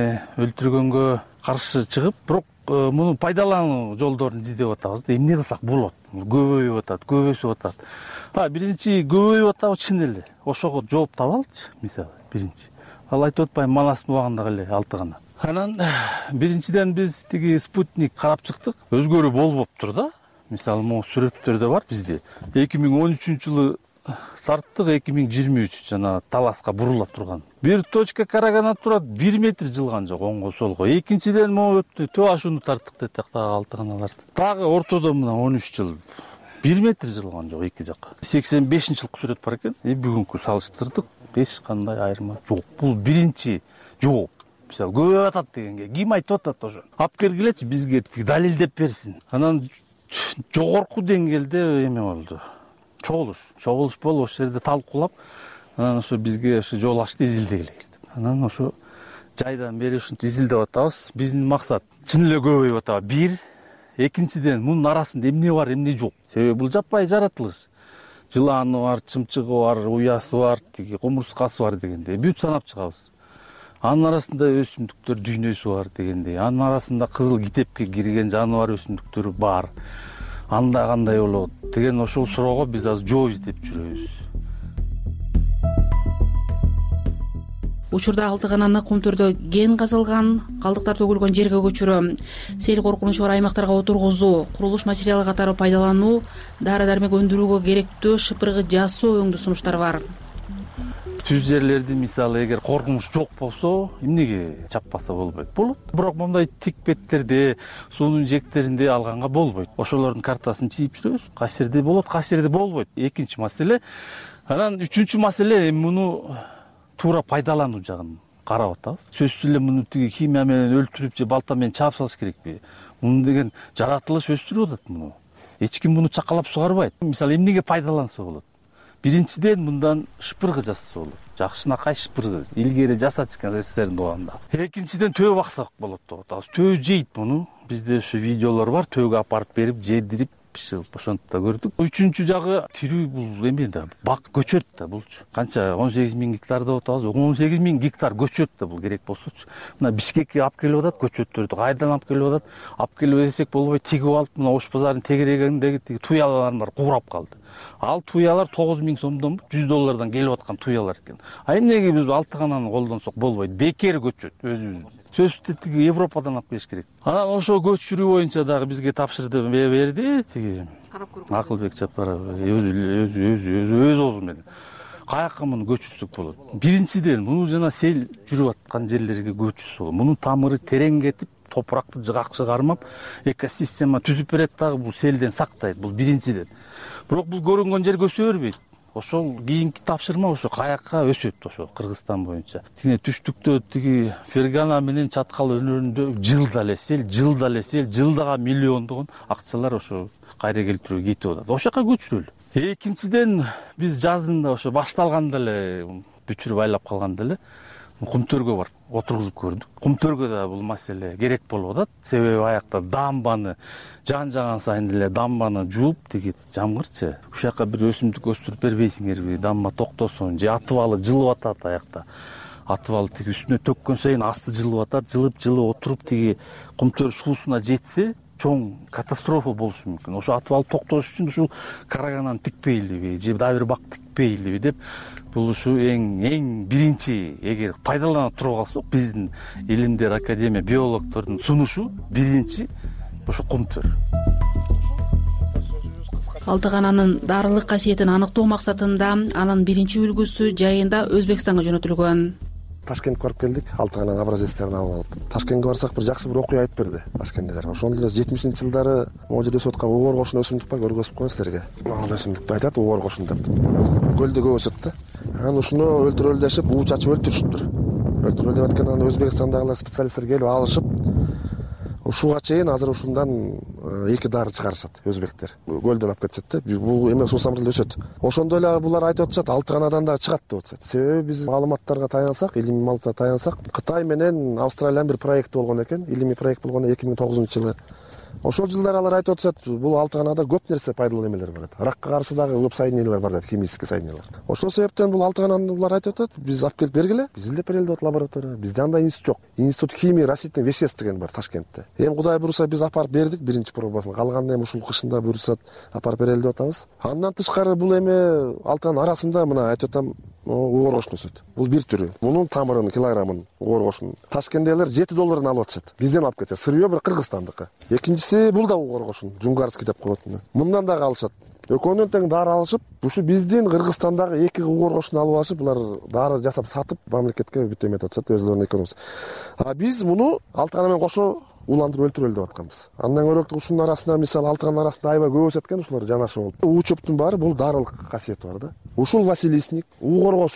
өлтүргөнгө каршы чыгып, бирок муну пайдалануу жолдорун издеп атабыз да. Эмне кылсак болот? Көбөйүп атат, көбөйсүп атат. А биринчи көбөйүп атабы чын эле. Ошого жооп табалычы, мисалы, биринчи. Ал айтып атпайм, Манастын убагындагы эле Алтыгана. Анан биринчиден биз тиги спутник карап чыктык. Өзгөрүү болбоптур да. Мисалы, могу сүрөттөрдө бар бизде. эки миң он үчүнчү жылы тарттык, эки миң жыйырма үч жана таласка бурула турган. Бир точка карагана турат, бир метр жылган жок оңго солго. Экинчиден могу төө ашууну тарттык дедик дагы Алтыганаларды. Дагы ортодо мына он үч жыл бир метр жылган жок эки жакка. сексен бешинчи жылкы сүрөт бар экен. И бүгүнкү салыштырдык, эч кандай айырма жок. Бул биринчи жооп. Мисалы, көбөйүп атат дегенге ким айтып атат ошо? Алып кергилечи бизге далилдеп берсин. Анан жогорку деңгээлде эме болду. Чогулуш, чогулуш болуп ошол жерде талкуулап, анан ошо бизге ошо жол ачты, изилдегиле келди. Анан ошо жайдан бери ушинтип изилдеп атабыз. Биздин максат чын эле көбөйүп атабы. Бир, экинчиден мунун арасында эмне бар, эмне жок. Себеби бул жаппай жаратылыш. Жыланы бар, чымчыгы бар, уясы бар, тиги кумурскасы бар дегендей бүт санап чыгабыз. Анын арасында өсүмдүктөр дүйнөсү бар дегендей, анын арасында кызыл китепке кирген жаныбар өсүмдүктөр бар. Анда кандай болот деген ошол суроого биз азыр жооп издеп жүрөбүз. Учурда Алтыгананы Кумтөрдө кен казылган, калдыктар төгүлгөн жерге көчүрүү, сел коркунучу бар аймактарга отургузуу, курулуш материалы катары пайдалануу, дары-дармек өндүрүүгө керектүү шыпыргы жасоо өңдүү сунуштар бар. Түз жерлерди мисалы эгер коркунуч жок болсо, эмнеге чаппаса болбойт? Болот. Бирок мындай тик беттерде, суунун жектеринде алганга болбойт. Ошолордун картасын чийип жүрөбүз. Кайсы жерде болот, кайсы жерде болбойт. Экинчи маселе. Анан үчүнчү маселе эми муну туура пайдалануу жагын карап атабыз. Сөзсүз эле муну тиги химия менен өлтүрүп же балта менен чаап салыш керекпи? Муну деген жаратылыш өстүрүп атат муну. Эч ким муну чакалап сугарбайт. Мисалы эмнеге пайдаланса болот? Биринчиден мындан шыпыргы жасаса болот. Жакшынакай шыпыргы. Илгери жасачкан СССРдин убагында. Экинчиден төө баксак болот деп атабыз. Төө жейт муну. Бизде ушу видеолор бар. Төөгө апарып берип, жедирип, биширип ошентип да көрдүк. Үчүнчү жагы тирүү бул эме да, бак көчөт да булчу. Канча он сегиз миң гектар деп атабыз. он сегиз миң гектар көчөт да бул керек болсочу. Мына Бишкекке алып келип атат көчөттөрдү. Кайдан алып келип атат? Алып келип десек болбой, тигип алып, мына Ош базарынын тегерегиндеги тиги туяларын бар куурап калды. Ал туялар тогуз миң сомдон жүз доллардан келип аткан туялар экен. А эмнеге биз Алтыгананы колдонсок болбойт? Бекер көчөт өзүбүз. Сөзсүз тиги Европадан алып келиш керек. Анан ошо көчүрүү боюнча дагы бизге тапшырды берди тиги Акылбек Жапаров өзү өзү өзү өз оозу менен. Каяка муну көчүрсөк болот? Биринчиден муну жана сел жүрүп аткан жерлерге көчүрсө, мунун тамыры терең кетип, топуракты жакшы кармап, экосистема түзүп берет дагы, бул селден сактайт. Бул биринчиден. Бирок бул көрүнгөн жерге өсө бербейт. Ошол кийинки тапшырма ошо каяка өсөт ошо Кыргызстан боюнча. Тиги түштүктө тиги Фергана менен Чаткал өңүрүндө жылда эле сел, жылда эле сел, жылдага миллиондогон акчалар ошо кайра келтирүүгө кетип атат. Ошол жака көчүрөлү. Экинчиден биз жазында ошо башталганда эле бүчүрүп айлап калганда эле Кумтөргө барып отургузуп көрдүк. Кумтөргө да бул маселе керек болуп атат. Себеби аякта дамбаны жан жаган сайын эле дамбаны жууп тиги жамгырчы. Ушул жака бир өсүмдүк өстүрүп бербейсиңерби? Дамба токтосун же атыбалы жылып атат аякта. Атыбалы тиги үстүнө төккөн сайын асты жылып атат. Жылып жылып отуруп тиги Кумтөр суусуна жетсе, чоң катастрофа болушу мүмкүн. Ошо атыбалы токтош үчүн ушул карагананы тикпейлиби же дагы бир бак тикпейлиби деп бул ушу эң эң биринчи эгер пайдалана туруп калсак, биздин илимдер академия биологдордун сунушу биринчи ошо Кумтөр. Алтыгананын дарылык касиетин аныктоо максатында анын биринчи үлгүсү жайында Өзбекстанга жөнөтүлгөн. Ташкентке барып келдик, Алтыгананын образецтерин алып алып. Ташкентке барсак бир жакшы бир окуя айтып берди ташкенттер. Ошондо эле жетимишинчи жылдары могу жерде өсүп аткан угор кошун өсүмдүк бар, көргөзүп коеюн силерге. Ал өсүмдүктү айтат угор кошун деп. Көлдө көп өсөт да. Анан ушуну өлтүрөлү дешип, уу чачып өлтүрүшүптүр. Өлтүрөлү деп аткандан Өзбекстандагылар специалисттер келип алышып, ушуга чейин азыр ушундан эки дары чыгарышат өзбектер. Көлдөн алып кетишет да. Бул эме суусамыр эле өсөт. Ошондо эле булар айтып атышат, Алтыганадан да чыгат деп атышат. Себеби биз маалыматтарга таянсак, илимий маалыматка таянсак, Кытай менен Австралиянын бир проекти болгон экен, илимий проект болгон эки миң тогузунчу жылы. Ошол жылдары алар айтып атышат, бул Алтыганада көп нерсе пайдалуу эмелер бар. Ракка каршы дагы көп соединениялар бар дейт, химический соединениялар. Ошол себептен бул Алтыгананы булар айтып атат, биз алып келип бергиле, биз изилдеп берели деп лаборатория. Бизде андай институт жок. Институт химии растительных веществ деген бар Ташкентте. Эми Кудай буюрса биз апарып бердик биринчи пробасын. Калганда эми ушул кышында буюрса апарып берели деп атабыз. Андан тышкары бул эми Алтыганын арасында мына айтып атам, угор кошун өсөт. Бул бир түрү. Мунун тамырын, килограммын угор кошун Ташкенттегилер жети доллардан алып атышат. Бизден алып кетет. Сырьё бир Кыргызстандыкы. Экинчиси бул да угор кошун, Жунгарский деп коет. Мындан дагы алышат. Экөөнөн тең дары алышып, ушу биздин Кыргызстандагы эки угор кошун алып алышып, булар дары жасап сатып, мамлекетке бүт эметип атышат, өзлөрүнүн экономикасы. А биз муну Алтыгана менен кошо уландырып өлтүрөлү деп атканбыз. Андан көрөк ушунун арасында мисалы Алтыгананын арасында аябай көп өсөт экен ушулар жанашы болуп. Уу чөптүн баары бул дарылык касиети бар да. Ушул Василисник, угор кошун,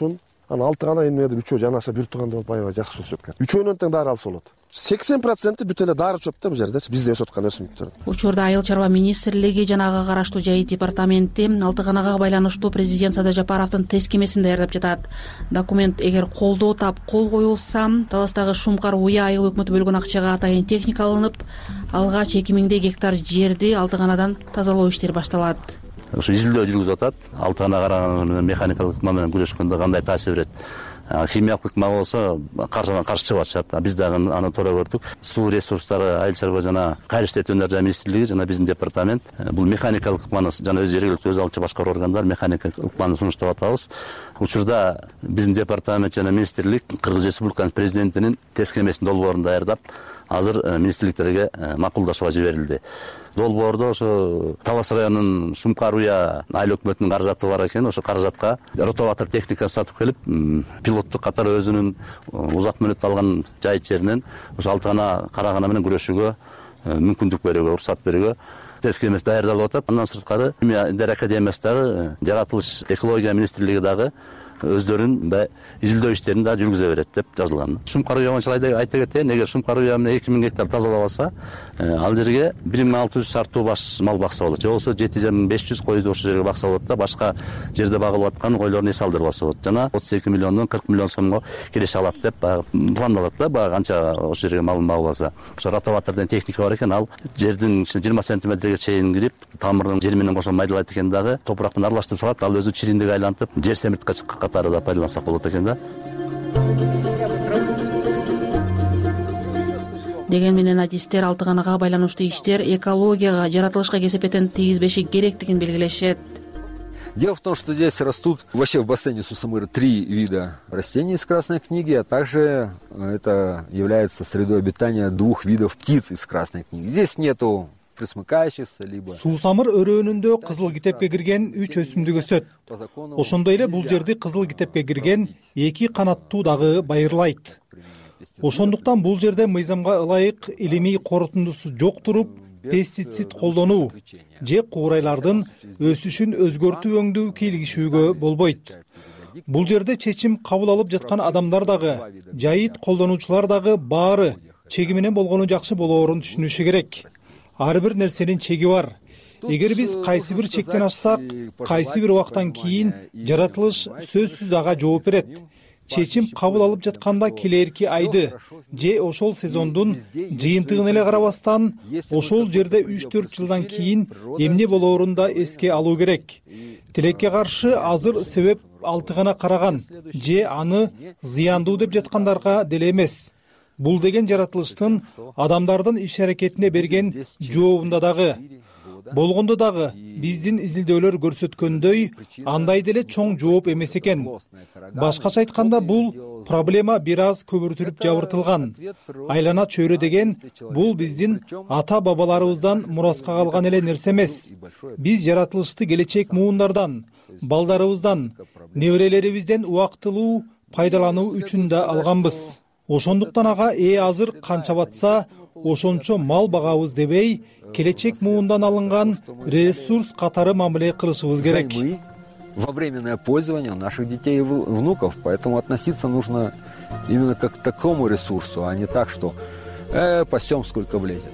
анан алты гана эмнедир үчөө жанаша бир тууганда болуп аябай жакшы өсүп экен. Үчөөнөн тең дары алса болот. сексен проценти бүт эле дары чөп да бул жердечи, бизде өсүп аткан өсүмдүктөр. Учурда Айыл чарба министрлиги жана ага караштуу жайыт департаменти алты ганага байланыштуу президент Садыр Жапаровдун тескемесин даярдап жатат. Документ эгер колдоо тап кол коюлса, Таластагы Шумкар Уя айыл өкмөтү бөлгөн акчага атайын техника алынып, алгач эки миңдей гектар жерди алты ганадан тазалоо иштери башталат. Ушу изилдөө жүргүзүп атат. Алты гана караган менен механикалык ыкма менен күрөшкөндө кандай таасир берет? Химиялык ыкма болсо каршыдан каршы чыгып атышат. Биз дагы аны туура көрдүк. Суу ресурстары Айыл чарба жана Кайры иштетүүнүн жана министрлиги жана биздин департамент бул механикалык ыкманы жана өз жергиликтүү өз алчу башкаруу органдар механикалык ыкманы сунуштап атабыз. Учурда биздин департамент жана министрлик Кыргыз Республикасынын президентинин тескемесин долбоорун даярдап, азыр министрликтерге макулдашууга жиберилди. Долбоордо ошо Талас районунун Шумкар Уя айыл өкмөтүнүн каражаты бар экен. Ошо каражатка ротоватор техникасын сатып келип, пилоттук катары өзүнүн узак мөөнөт алган жайыт жеринен ошо алты гана карагана менен күрөшүүгө мүмкүндүк берүүгө, уруксат берүүгө тескемес даярдалып атат. Андан сырткары Дер академиясы дагы, жаратылыш экология министрлиги дагы өздөрүнүн изилдөө иштерин да жүргүзө берет деп жазылган. Шумкар Уя менен айта кетейин, эгер Шумкар Уя менен эки миң гектар тазалабаса, ал жерге бир миң алты жүз шарттуу баш мал бакса болот. Же болбосо жети миң беш жүз койду ошол жерге бакса болот да, башка жерде багылып аткан койлордун эс алдырбаса болот. Жана отуз эки миллиондон кырк миллион сомго келише алат деп пландалат да, баягы канча ошол жерге малын багыбаса. Ошо ротоватордон техника бар экен, ал жердин ичине жыйырма сантиметрге чейин кирип, тамырдын жери менен кошо майдалайт экен дагы, топурак менен аралаштырып салат, ал өзү чириндик айлантып, жер семирткачы катары да пайдалансак болот экен да. Деген менен адистер алты ганага байланыштуу иштер экологияга, жаратылышка кесепетин тийгизбеши керектигин белгилешет. Дело в том, что здесь растут вообще в бассейне Сусамыры три вида растений из Красной книги, а также это является средой обитания двух видов птиц из Красной книги. Здесь нету присмыкающихся либо. Суусамыр өрөөнүндө кызыл китепке кирген үч өсүмдүк өсөт. Ошондой эле бул жерди кызыл китепке кирген эки канаттуу дагы байырлайт. Ошондуктан бул жерде мыйзамга ылайык илимий корутундусу жок туруп, пестицид колдонуу же куурайлардын өсүшүн өзгөртүү өңдүү кийлигишүүгө болбойт. Бул жерде чечим кабыл алып жаткан адамдар дагы, жайыт колдонуучулар дагы баары чеги менен болгону жакшы болоорун түшүнүшү керек. Ар бир нерсенин чеги бар. Эгер биз кайсы бир чектен ашсак, кайсы бир убактан кийин жаратылыш сөзсүз ага жооп берет. Чечим кабыл алып жатканда келерки айды же ошол сезондун жыйынтыгын эле карабастан, ошол жерде үч төрт жылдан кийин эмне болоорун да эске алуу керек. Тилекке каршы азыр себеп алты гана караган же аны зыяндуу деп жаткандарга деле эмес. Бул деген жаратылыштын адамдардын иш-аракетине берген жообунда дагы. Болгондо дагы биздин изилдөөлөр көрсөткөндөй андай деле чоң жооп эмес экен. Башкача айтканда, бул проблема бир аз көбүртүлүп жабыртылган. Айлана чөйрө деген бул биздин ата бабаларыбыздан мураска калган эле нерсе эмес. Биз жаратылышты келечек муундардан, балдарыбыздан, неберелерибизден убактылуу пайдалануу үчүн да алганбыз. Ошондуктан ага ээ азыр канча батса, ошончо мал багабыз дебей, келечек муундан алынган ресурс катары мамиле кылышыбыз керек. Во временное пользование наших детей и внуков, поэтому относиться нужно именно как к такому ресурсу, а не так, что э, пасем сколько влезет.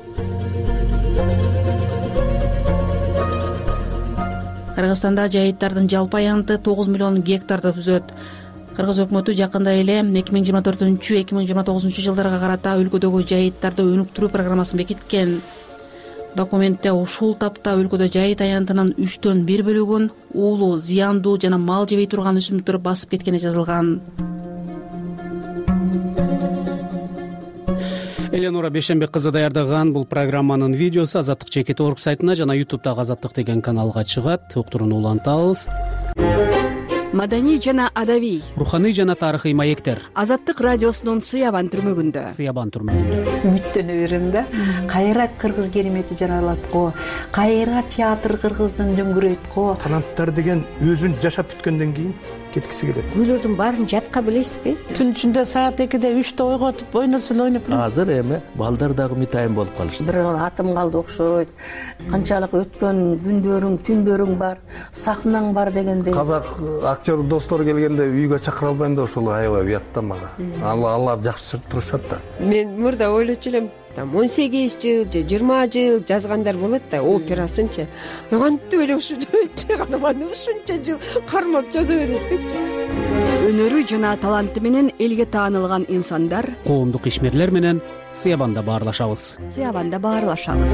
Кыргызстанда жайыттардын жалпы аянты тогуз миллион гектарды түзөт. Кыргыз өкмөтү жакында эле эки миң жыйырма төртүнчү эки миң жыйырма тогузунчу жылдарга карата өлкөдөгү жайыттарды өнүктүрүү программасын бекиткен. Документте ушул тапта өлкөдө жайыт аянтынын үчтөн бир бөлүгүн уулуу, зыяндуу жана мал жебей турган өсүмдүктөр басып кеткени жазылган. Эленора Бешенбек кызы даярдаган бул программанын видеосу Азаттык чекит точка орг сайтына жана ютубтагы Азаттык деген каналга чыгат. Уктурууну улантабыз. Маданий жана адабий, руханий жана тарыхый маектер. Азаттык радиосунун Сыябан түрмөгүндө. Сыябан түрмөгүндө. Үмүттөнө берем да. Кайра кыргыз керемети жаралат го. Кайра театр кыргыздын дөңгүрөйт го. Таланттар деген өзүн жашап бүткөндөн кийин кеткиси келет. Гүйлөрдүн баарын жатка билесизби? Түн ичинде саат экиде үчтө ойготуп ойносо эле ойноп элем. Азыр эми балдар дагы мытайын болуп калышты. Бир атым калды окшойт. Канчалык өткөн күндөрүң, түндөрүң бар, сахнаң бар дегендей. Казак актер достор келгенде үйгө чакыра албайм да ошол аябай уят да мага. Алар жакшы турушат да. Мен мурда ойлочу элем, там он сегиз жыл же жыйырма жыл жазгандар болот да, операсынчы. Кантип эле ушу чыгарманы ушунча жыл кармап жаза берет деп. Өнөрү жана таланты менен элге таанылган инсандар коомдук ишмерлер менен Сыябанда баарлашабыз. Сыябанда баарлашабыз.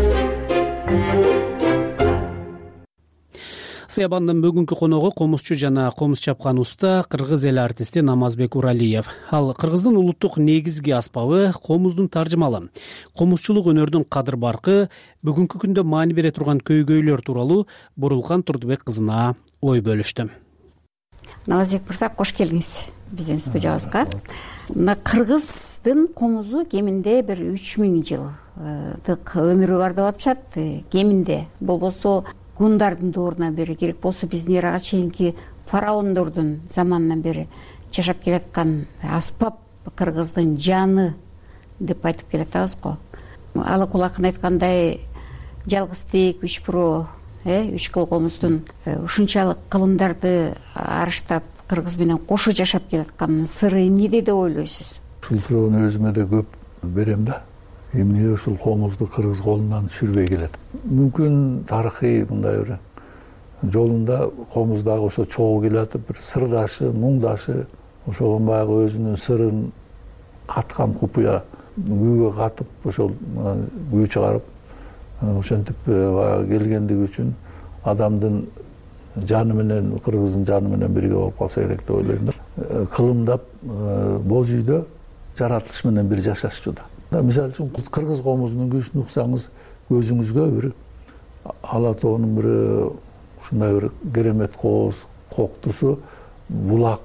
Сыябандын бүгүнкү коногу комузчу жана комуз чапкан уста кыргыз эл артисти Намазбек Уралиев. Ал кыргыздын улуттук негизги аспабы комуздун таржымалы. Комузчулук өнөрдүн кадыр баркы бүгүнкү күндө маани бере турган көйгөйлөр тууралуу Бурулкан Турдубек кызына ой бөлүштү. Намазбек мырза, кош келиңиз биздин студиябызга. Мына кыргыздын комузу кеминде бир үч миң жылдык өмүрү бар деп атышат. Кеминде болбосо гундардын доорунан бери, керек болсо биздин эрага чейинки фараондордун заманынан бери жашап келаткан аспап кыргыздын жаны деп айтып келатабыз го. Алы кулакын айткандай жалгыз тек үч буро, үч кыл комуздун ушунчалык кылымдарды арыштап кыргыз менен кошо жашап келатканын сыры эмнеде деп ойлойсуз? Ушул суроону өзүмө да көп берем да. Эмне ушул комузду кыргыз колунан түшүрбөй келет? Мүмкүн тарыхый мындай бир жолунда комуз дагы ошо чогуу келатып, бир сырдашы, муңдашы, ошого баягы өзүнүн сырын каткан купуя күүгө катып, ошол күү чыгарып, ошентип баягы келгендиги үчүн адамдын жаны менен, кыргыздын жаны менен бирге болуп калса керек деп ойлойм да. Кылымдап боз үйдө жаратылыш менен бир жашашчу да. Мисалы үчүн кыргыз комузунун күүсүн уксаңыз, көзүңүзгө бир ала тоонун бир ушундай бир керемет кооз коктусу, булак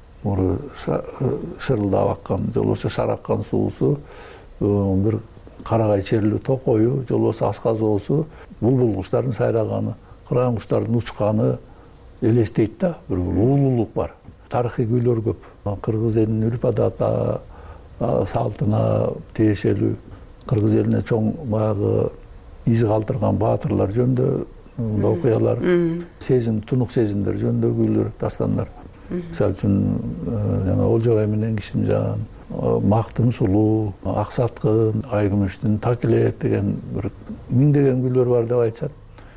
шырылдап аккан, же болбосо шараккан суусу, бир карагай черлүү токою, же болбосо асказоосу, булбул куштардын сайраганы, кыран куштардын учканы элестейт да, бир улуулук бар. Тарыхый күүлөр көп. Кыргыз элинин үрп адаты, салтына тиешелүү, кыргыз элине чоң баягы из калтырган баатырлар жөнүндө окуялар, сезим, тунук сезимдер жөнүндө күүлөр, дастандар. Мисалы үчүн жана Олжобай менен Кишимжан, Мактым сулуу, Аксаткын, Айкүмүштүн Такилет деген бир миңдеген күүлөр бар деп айтышат.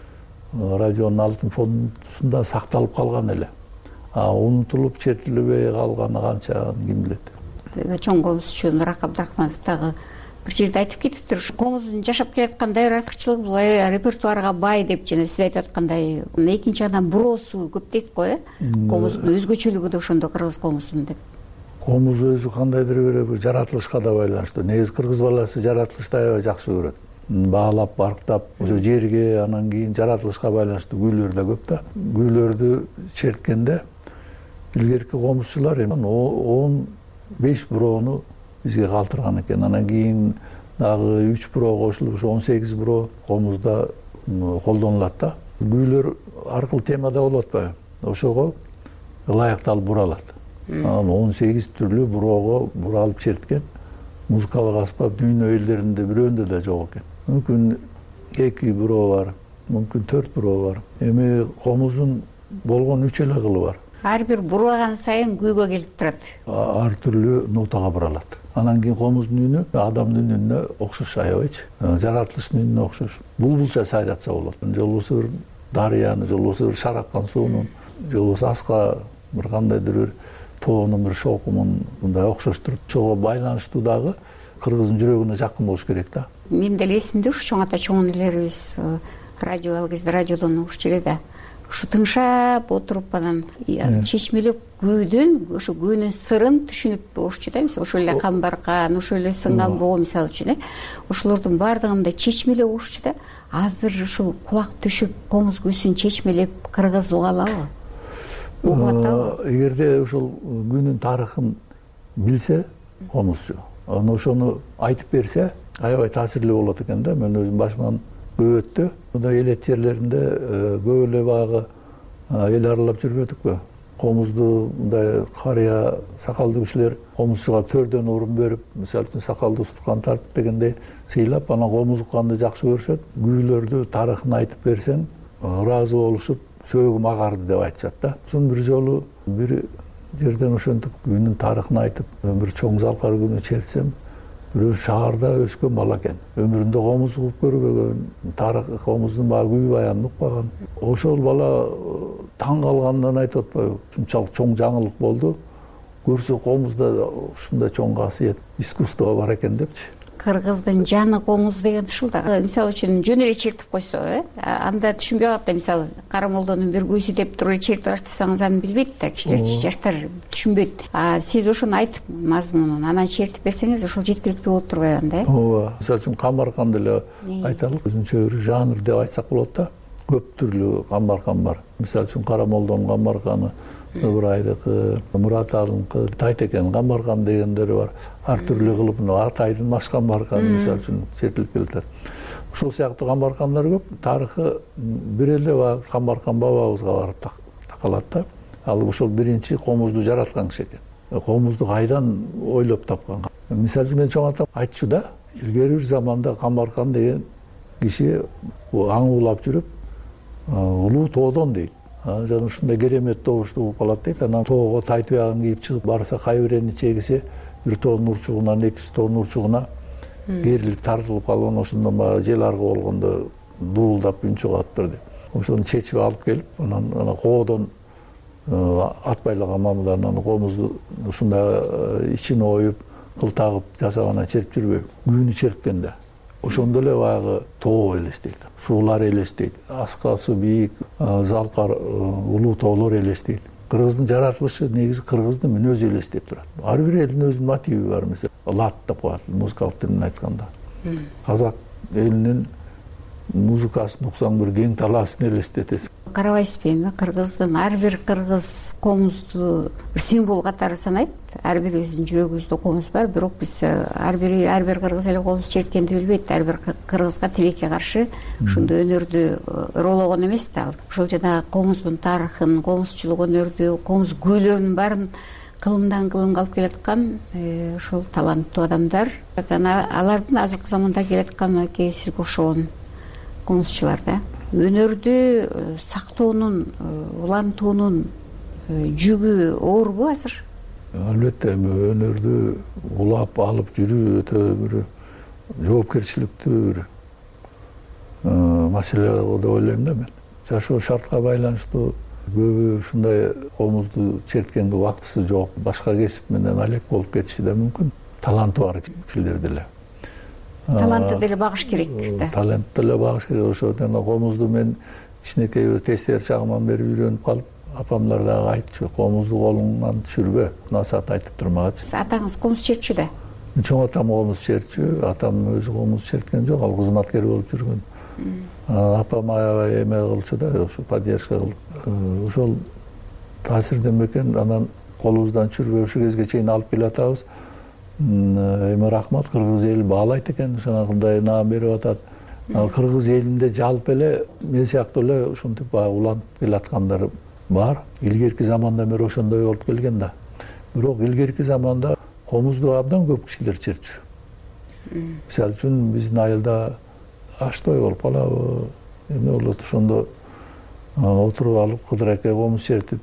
Радионун алтын фондусунда сакталып калган эле. А унутулуп, чертилбей калганы канча, ким билет. Чоң комузчу Нурак Абдрахманов дагы бир жерде айтып кетиптир, комуздун жашап келаткандай артыкчылыгы бул репертуарга бай деп, жана сиз айтып аткандай экинчи жагынан буроосу көп дейт го, э? Комуздун өзгөчөлүгү да ошондо кыргыз комузунун деп. Комуз өзү кандайдыр бир жаратылышка да байланыштуу. Негизи кыргыз баласы жаратылышты аябай жакшы көрөт. Баалап, барктап, ошо жерге, анан кийин жаратылышка байланыштуу күүлөр да көп да. Күүлөрдү черткенде илгерки комузчулар он беш буроону бизге калтырган экен. Анан кийин дагы үч буроо кошулуп, ошо он сегиз буроо комузда колдонулат да. Күүлөр ар кыл темада болуп атпайбы? Ошого ылайыкталып буралат. Анан он сегиз түрлүү буроого буралып черткен музыкалык аспап дүйнө элдеринде бирөөндө да жок экен. Мүмкүн эки буроо бар, мүмкүн төрт буроо бар. Эми комуздун болгон үч эле кылы бар. Ар бир бураган сайын күүгө келип турат. Ар түрлүү нотага буралат. Анан кийин комуздун үнү адамдын үнүнө окшош аябайчы. Жаратылыштын үнүнө окшош. Булбулча сайратса болот. Же болбосо бир дарыяны, же болбосо бир шараккан суунун, же болбосо аска бир кандайдыр бир тоонун бир шокумун мындай окшоштуруп, ошого байланыштуу дагы кыргыздын жүрөгүнө жакын болуш керек да. Мен деле эсимде ушу чоң ата чоң энелерибиз радио, ал кезде радиодон угуш эле да. Ушу тыңшап отуруп анан чечмелеп күүдөн, ошо күүнүн сырын түшүнүп угушчу да. Мисалы ошол эле камбаркан, ошол эле сынган боо мисалы үчүн, э. Ошолордун баардыгын мындай чечмелеп угушчу да. Азыр ушул кулак түшүп, комуз күүсүн чечмелеп кыргыз уга алабы? Эгерде ошол күүнүн тарыхын билсе комузчу, анан ошону айтып берсе, аябай таасирлүү болот экен да. Мен өзүм башыман көп өттү. Мындай элет жерлеринде көп эле баягы эл аралап жүрбөдүкпү. комузду мындай карыя сакалдуу кишилер комузчуга төрдөн орун берип, мисалы үчүн сакалды устукан тартып дегендей сыйлап, анан комуз укканды жакшы көрүшөт. Күүлөрдү, тарыхын айтып берсең, ыраазы болушуп, сөөгүм агарды деп айтышат да. Соң бир жолу бир жерден ошентип күүнүн тарыхын айтып, бир чоң залкар күнү чертсем, бирөө шаарда өскөн бала экен. Өмүрүндө комуз угуп көрбөгөн, тарых комуздун баягы күү баянын укпаган. Ошол бала таң калгандан айтып атпайбы? Ушунчалык чоң жаңылык болду. Көрсө комузда ушундай чоң касиет, искусство бар экен депчи. Кыргыздын жаны комуз деген ушул да. Мисалы үчүн жөн эле чертип койсо, э, анда түшүнбөй калат да. Мисалы Карамолдонун бир күүсү деп туруп эле чертип баштасаңыз аны билбейт да кишилер, жаштар түшүнбөйт. А сиз ошону айтып мазмунун анан чертип берсеңиз, ошол жеткиликтүү болуп турбайбы анда, э? Ооба. Мисалы үчүн камбаркан деле айталык, өзүнчө бир жанр деп айтсак болот да. Көп түрлүү камбаркан бар. Мисалы үчүн Карамолдонун камбарканы, Ыбырайдыкы, Мураталыныкы, Тайтекенин камбаркан дегендери бар. Ар түрлүү кылып, Атайдын маш камбарканы мисалы үчүн чертилип келатат. Ошол сыяктуу камбаркандар көп. Тарыхы бир эле баягы камбаркан бабабызга барып такалат да. Ал ошол биринчи комузду жараткан киши экен. Комузду кайдан ойлоп тапкан? Мисалы үчүн мен чоң атам айтчу да, илгери бир заманда камбаркан деген киши аң улап жүрүп, улуу тоодон дейт. Жана ушундай керемет добушту угуп калат дейт. Анан тоого тай туягын кийип чыгып барса, кайбирени чегисе, бир тоонун урчугунан экинчи тоонун урчугуна керилип тартылып калган, ошондон баягы жел аргы болгондо дуулдап үн чыгаттыр деп. Ошону чечип алып келип, анан ана коодон ат байлаган мамыдан анан комузду ушундай ичин оюп, кыл тагып жасагандан чертип жүрбөйбү? Күүнү черткен да. Ошондо эле баягы тоо элестейт, суулар элестейт, аскасы бийик, залкар улуу тоолор элестейт. Кыргыздын жаратылышы негизи кыргыздын мүнөзү элестеп турат. Ар бир элдин өзүнүн мотиви бар, мисалы лат деп коет, музыкалык тилинен айтканда. Казак элинин музыкасын уксаң бир кең талаасын элестетесиң. Карабайсызбы эми кыргыздын ар бир кыргыз комузду бир символ катары санайт. Ар бирибиздин жүрөгүбүздө комуз бар, бирок биз ар бири ар бир кыргыз эле комуз черткенди билбейт. Ар бир кыргызга тилекке каршы ушундай өнөрдү ырологон эмес да ал. Ошол жанагы комуздун тарыхын, комузчулук өнөрдү, комуз күүлөрүнүн баарын кылымдан кылымга алып келаткан ошол таланттуу адамдар. Алардын азыркы заманда келаткан мынакей сизге окшогон комузчулар да. Өнөрдү сактоонун, улантуунун жүгү оорбу азыр? Албетте, өнөрдү улап алып жүрүү өтө бир жоопкерчиликтүү бир маселе деп ойлойм да мен. Жашоо шартка байланыштуу көбү ушундай комузду черткенге убактысы жок, башка кесип менен алек болуп кетиши да мүмкүн. Таланты бар кишилер деле. Талантты деле багыш керек да. Талантты деле багыш керек. Ошондон комузду мен кичинекей тестер чагыман бери үйрөнүп калып, апамдар дагы айтчу, комузду колуңан түшүрбө, насаат айтып турмагачы. Атаңыз комуз чертчү да? Чоң атам комуз чертчү, атам өзү комуз черткен жок, ал кызматкер болуп жүргөн. Апам аябай эме кылчу да, ошо поддержка кылып. Ошол таасирден бекен, анан колубуздан түшүрбөй ушул кезге чейин алып келатабыз. Эми рахмат, кыргыз эли баалайт экен, ушундай наам берип атат. Кыргыз элинде жалпы эле мен сыяктуу эле ушинтип баягы уланып келаткандар бар. Илгерки заманда бери ошондой болуп келген да. Бирок илгерки заманда комузду абдан көп кишилер чертчү. Мисалы үчүн биздин айылда аштой болуп калабы, эме болот, ошондо отуруп алып Кыдыр эке комуз чертип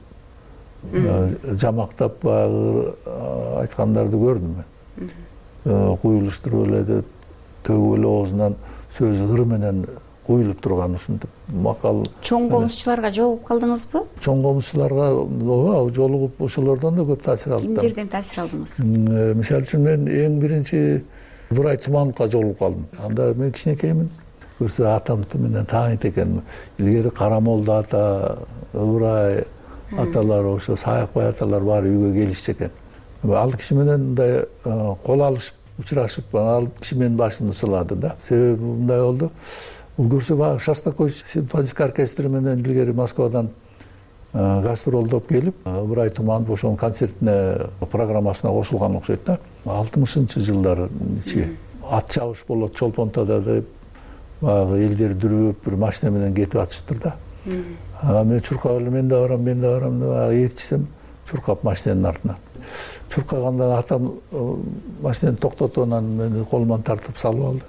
жамактап баягы айткандарды көрдүм мен. Куюлуштуруп эле төгүп эле оозунан сөзү ыр менен куюлуп турган ушинтип макал. Чоң комузчуларга жолугуп калдыңызбы? Чоң комузчуларга ооба жолугуп ошолордон да көп таасир алдым. Кимдерден таасир алдыңыз? Мисалы үчүн мен эң биринчи Ыбырай Тумановго жолугуп калдым. Анда мен кичинекеймин. Көрсө атам менен тааныйт экен. Илгери Карамолдо ата, Ыбырай аталар, ошо Саякбай аталар баары үйгө келишчү экен. Ал киши менен мындай кол алышып, учурашып, ал киши менин башымды сылады да. Себеби мындай болду. Бул көрсө баягы Шостакович симфонический оркестри менен илгери Москвадан гастролдоп келип, Ыбырай Туманов ошонун концертине программасына кошулган окшойт да. алтымышынчы жылдары ичи ат чабыш болот Чолпонтада деп баягы элдер дүрбөп бир машина менен кетип атыштыр да. мен чуркагылы мен да барам мен да барам деп ээрчисем чуркап машинанын артынан чуркаганда атам машинени токтотуп анан мени колуман тартып салып алды.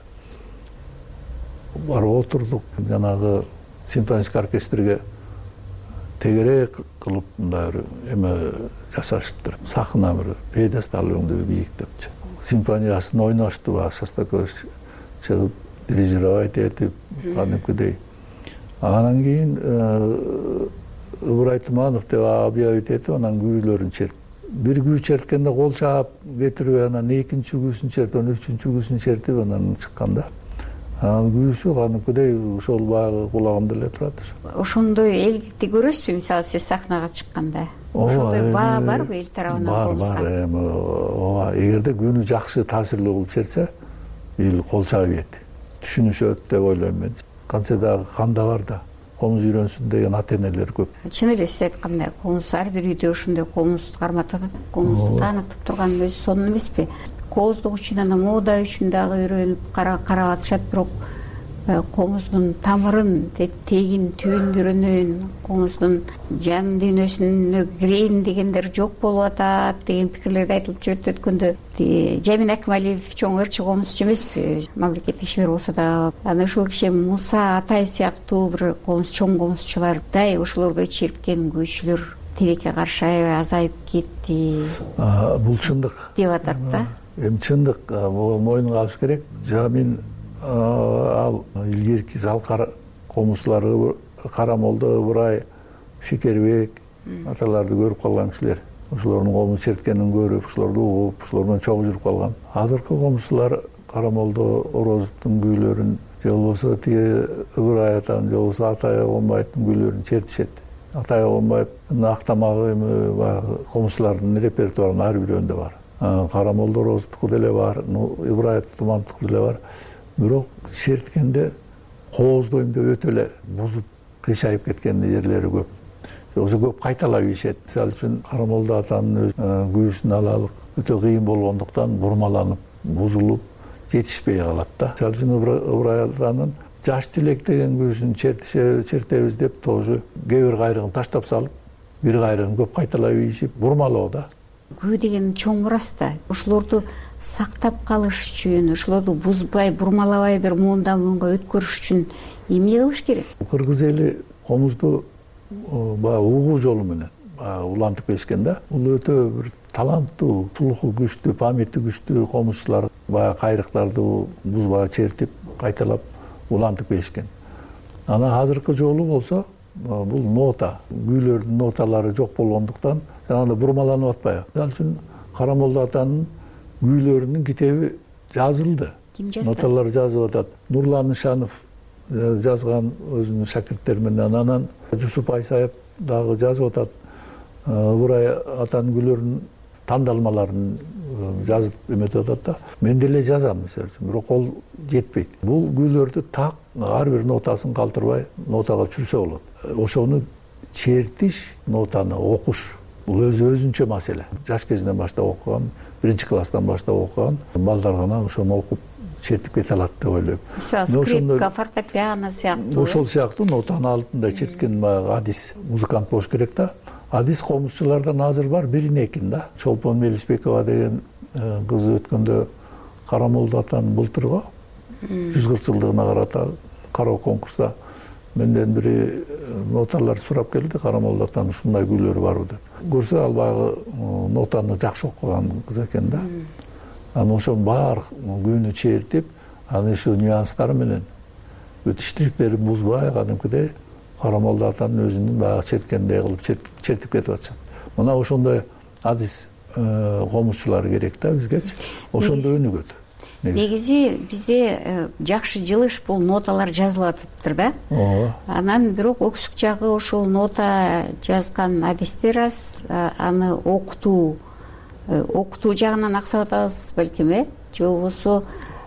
Барып отурдук, жанагы симфонический оркестрге тегерек кылып мындай бир эме жасаштыр. Сахна бир пьедестал өңдүү бийиктепчи. Симфониясын ойношту, Шостакович чыгып дирижировать этип, кадимкидей. Анан кийин Ыбырай Туманов деп объявить этип, анан күүлөрүн чертти. Бир күү черткенде кол чаап кетирип, анан экинчи күүсүн чертип, анан үчүнчү күүсүн чертип, анан чыкканда күүсү кадимкидей ошол баягы кулагымда эле турат. Ошондой элдикти көрөсүзбү, мисалы сиз сахнага чыкканда? Ошондой баа барбы эл тарабынан колуңузга? Бар, бар. Ооба, эгерде күнү жакшы таасирлүү кылып чертсе, эл кол чаап ийет. Түшүнүшөт деп ойлойм мен. Кантсе дагы канда бар да, комуз үйрөнсүн деген ата энелер көп. Чын эле сиз айткандай, комуз ар бир үйдө ошондой комуз карматып, комузду таанытып турган өзү сонун эмеспи? Кооздук үчүн, анан мода үчүн дагы үйрөнүп карап атышат, бирок комуздун тамырын, тегин, түбүн үйрөнөйүн, комуздун жан дүйнөсүнө кирейин дегендер жок болуп атат деген пикирлерди айтылып жүрөт. Өткөндө Жамин Акмалиев чоң ырчы комузчу эмеспи, мамлекеттик ишмер болсо да, анан ошол киши Муса Атай сыяктуу бир комуз, чоң комузчулардай ошолордой чирипкен күүчүлөр тилекке каршы аябай азайып кетти. Бул чындык деп атат да. Эми чындык мойнуна алыш керек. Жамин ал илгерки залкар комузчулары Карамолдо, Ыбырай, Шекербек аталарды көрүп калган кишилер. Ошолордун комуз черткенин көрүп, ошолорду угуп, ошолор менен чогуу жүрүп калган. Азыркы комузчулар Карамолдо, Орозовдун күүлөрүн, же болбосо тиги Ыбырай атанын, же болбосо Атай Огонбаевдин күүлөрүн чертишет. Атай Огонбаевдин актамагы эми баягы комузчулардын репертуарынын ар бирөөндө бар. Карамолдо Орозовдуку деле бар, Ыбырай Тумановдуку деле бар. Бирок черткенде кооздойм деп өтө эле бузуп, кыйшайып кеткен жерлери көп. Ошо көп кайталап ийишет. Мисалы үчүн Карамолдо атанын өз күүсүн алалык өтө кыйын болгондуктан бурмаланып, бузулуп, жетишпей калат да. Мисалы үчүн Ыбырай атанын жаш тилек деген күүсүн чертебиз деп тоже кээ бир кайрыгын таштап салып, бир кайрыгын көп кайталап ийишип, бурмалоо да. Күү деген чоң мурас да. Ошолорду сактап калыш үчүн, ошолорду бузбай, бурмалабай бир муундан муунга өткөрүш үчүн эмне кылыш керек? Кыргыз эли комузду баягы угуу жолу менен улантып келишкен да. Бул өтө бир таланттуу, слуху күчтүү, памяти күчтүү комузчулар баягы кайрыктарды бузбай чертип, кайталап улантып келишкен. Анан азыркы жолу болсо бул нота, күүлөрдүн ноталары жок болгондуктан анда бурмаланып атпайбы. Ал үчүн Карамолдо атанын күүлөрүнүн китеби жазылды. Ким жазды? Ноталар жазып атат. Нурлан Ишанов жазган өзүнүн шакирттери менен, анан Жусуп Айсаев дагы жазып атат. Ыбырай атанын күүлөрүнүн тандалмаларын жазып эметип атат да. Мен деле жазам мисалы үчүн, бирок кол жетпейт. Бул күүлөрдү так ар бир нотасын калтырбай нотага түшүрсө болот. Ошону чертиш, нотаны окуш бул өзү өзүнчө маселе. Жаш кезинен баштап окуган, биринчи класстан баштап окуган балдар гана ошону окуп чертип кете алат деп ойлойм. Мисалы скрипка, фортепиано сыяктуу. Ошол сыяктуу нотаны алтында черткен баягы адис музыкант болуш керек да. Адис комузчулардан азыр бар бирин экин да. Чолпон Мелисбекова деген кыз өткөндө Карамолдо атанын былтырго жүз кырк жылдыгына карата кароо конкурста менден бири ноталар сурап келди. Карамолдо атанын ушундай күүлөрү барбы деп. Көрсө ал баягы нотаны жакшы окуган кыз экен да. Анан ошонун баары күүнү чертип, анын ошо нюанстары менен бүт штрихтерин бузбай, кадимкидей Карамолдо атанын өзүнүн баягы черткендей кылып чертип кетип атышат. Мына ошондой адис комузчулар керек да бизгечи. Ошондо өнүгөт. Негизи бизде жакшы жылыш бул ноталар жазылып атыптыр да. Ооба. Анан бирок өксүк жагы ошол нота жазган адистер аз, аны окутуу окутуу жагынан аксап атабыз балким, э? Же болбосо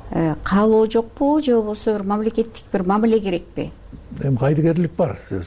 каалоо жокпу, же болбосо бир мамлекеттик бир мамиле керекпи? Эми кайдыгерлик бар сөзсүз.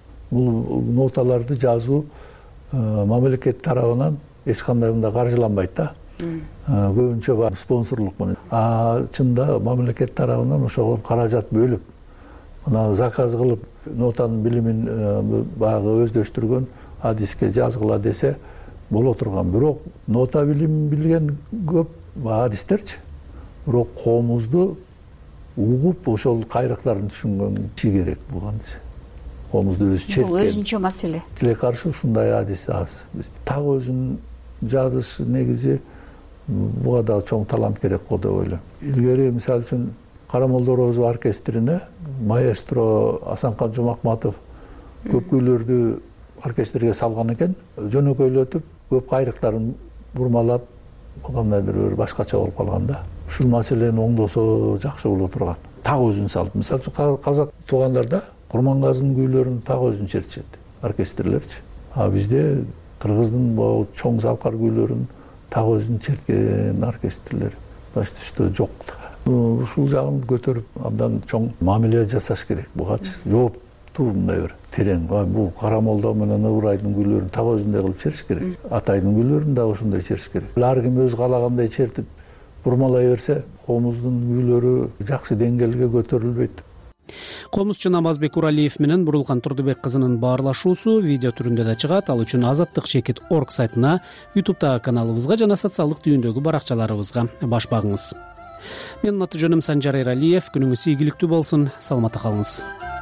Бул ноталарды жазуу мамлекет тарабынан эч кандай мындай каржыланбайт да. Көбүнчө бар спонсорлук менен. А чында мамлекет тарабынан ошого каражат бөлүп, мына заказ кылып нотанын билимин баягы өздөштүргөн адиске жазгыла десе боло турган. Бирок нота билим билген көп адистерчи. Бирок коомузду угуп ошол кайрыктарын түшүнгөн киши керек булганчы. Коомузду өзү черткен. Бул өзүнчө маселе. Тиле каршы ушундай адис аз. Так өзүн жазыш негизи буга дагы чоң талант керек го деп ойлойм. Илгери мисалы үчүн Кара Молдорозу оркестрине маэстро Асанкан Жумакматов көп күйлөрдү оркестрге салган экен. Жөнөкөйлөтүп, көп кайрыктарын бурмалап, кандайдыр бир башкача болуп калган да. Ушул маселени оңдосо жакшы боло турган. Так өзүн салып, мисалы үчүн казак туугандарда Курмангазынын күйлөрүн так өзүн чертишет, оркестрлерчи. А бизде кыргыздын бул чоң залкар күйлөрүн так өзүн черткен оркестрлер почти что жок. Ушул жагын көтөрүп, абдан чоң мамиле жасаш керек бугачы. Жооптуу мындай бир терең. Бул Кара Молдо менен Ыбырайдын күйлөрүн так өзүндөй кылып чертиш керек. Атайдын күйлөрүн дагы ошондой чертиш керек. Ар ким өз каалагандай чертип бурмалай берсе, коомуздун күйлөрү жакшы деңгээлге көтөрүлбөйт. Комузчу Намазбек Уралиев менен Бурулкан Турдубек кызынын баарлашуусу видео түрүндө да чыгат. Ал үчүн азаттык чекит точка орг сайтына, ютубтагы каналыбызга жана социалдык түйүндөгү баракчаларыбызга баш багыңыз. Менин аты жөнүм Санжар Эралиев. Күнүңүз ийгиликтүү болсун. Саламатта калыңыз.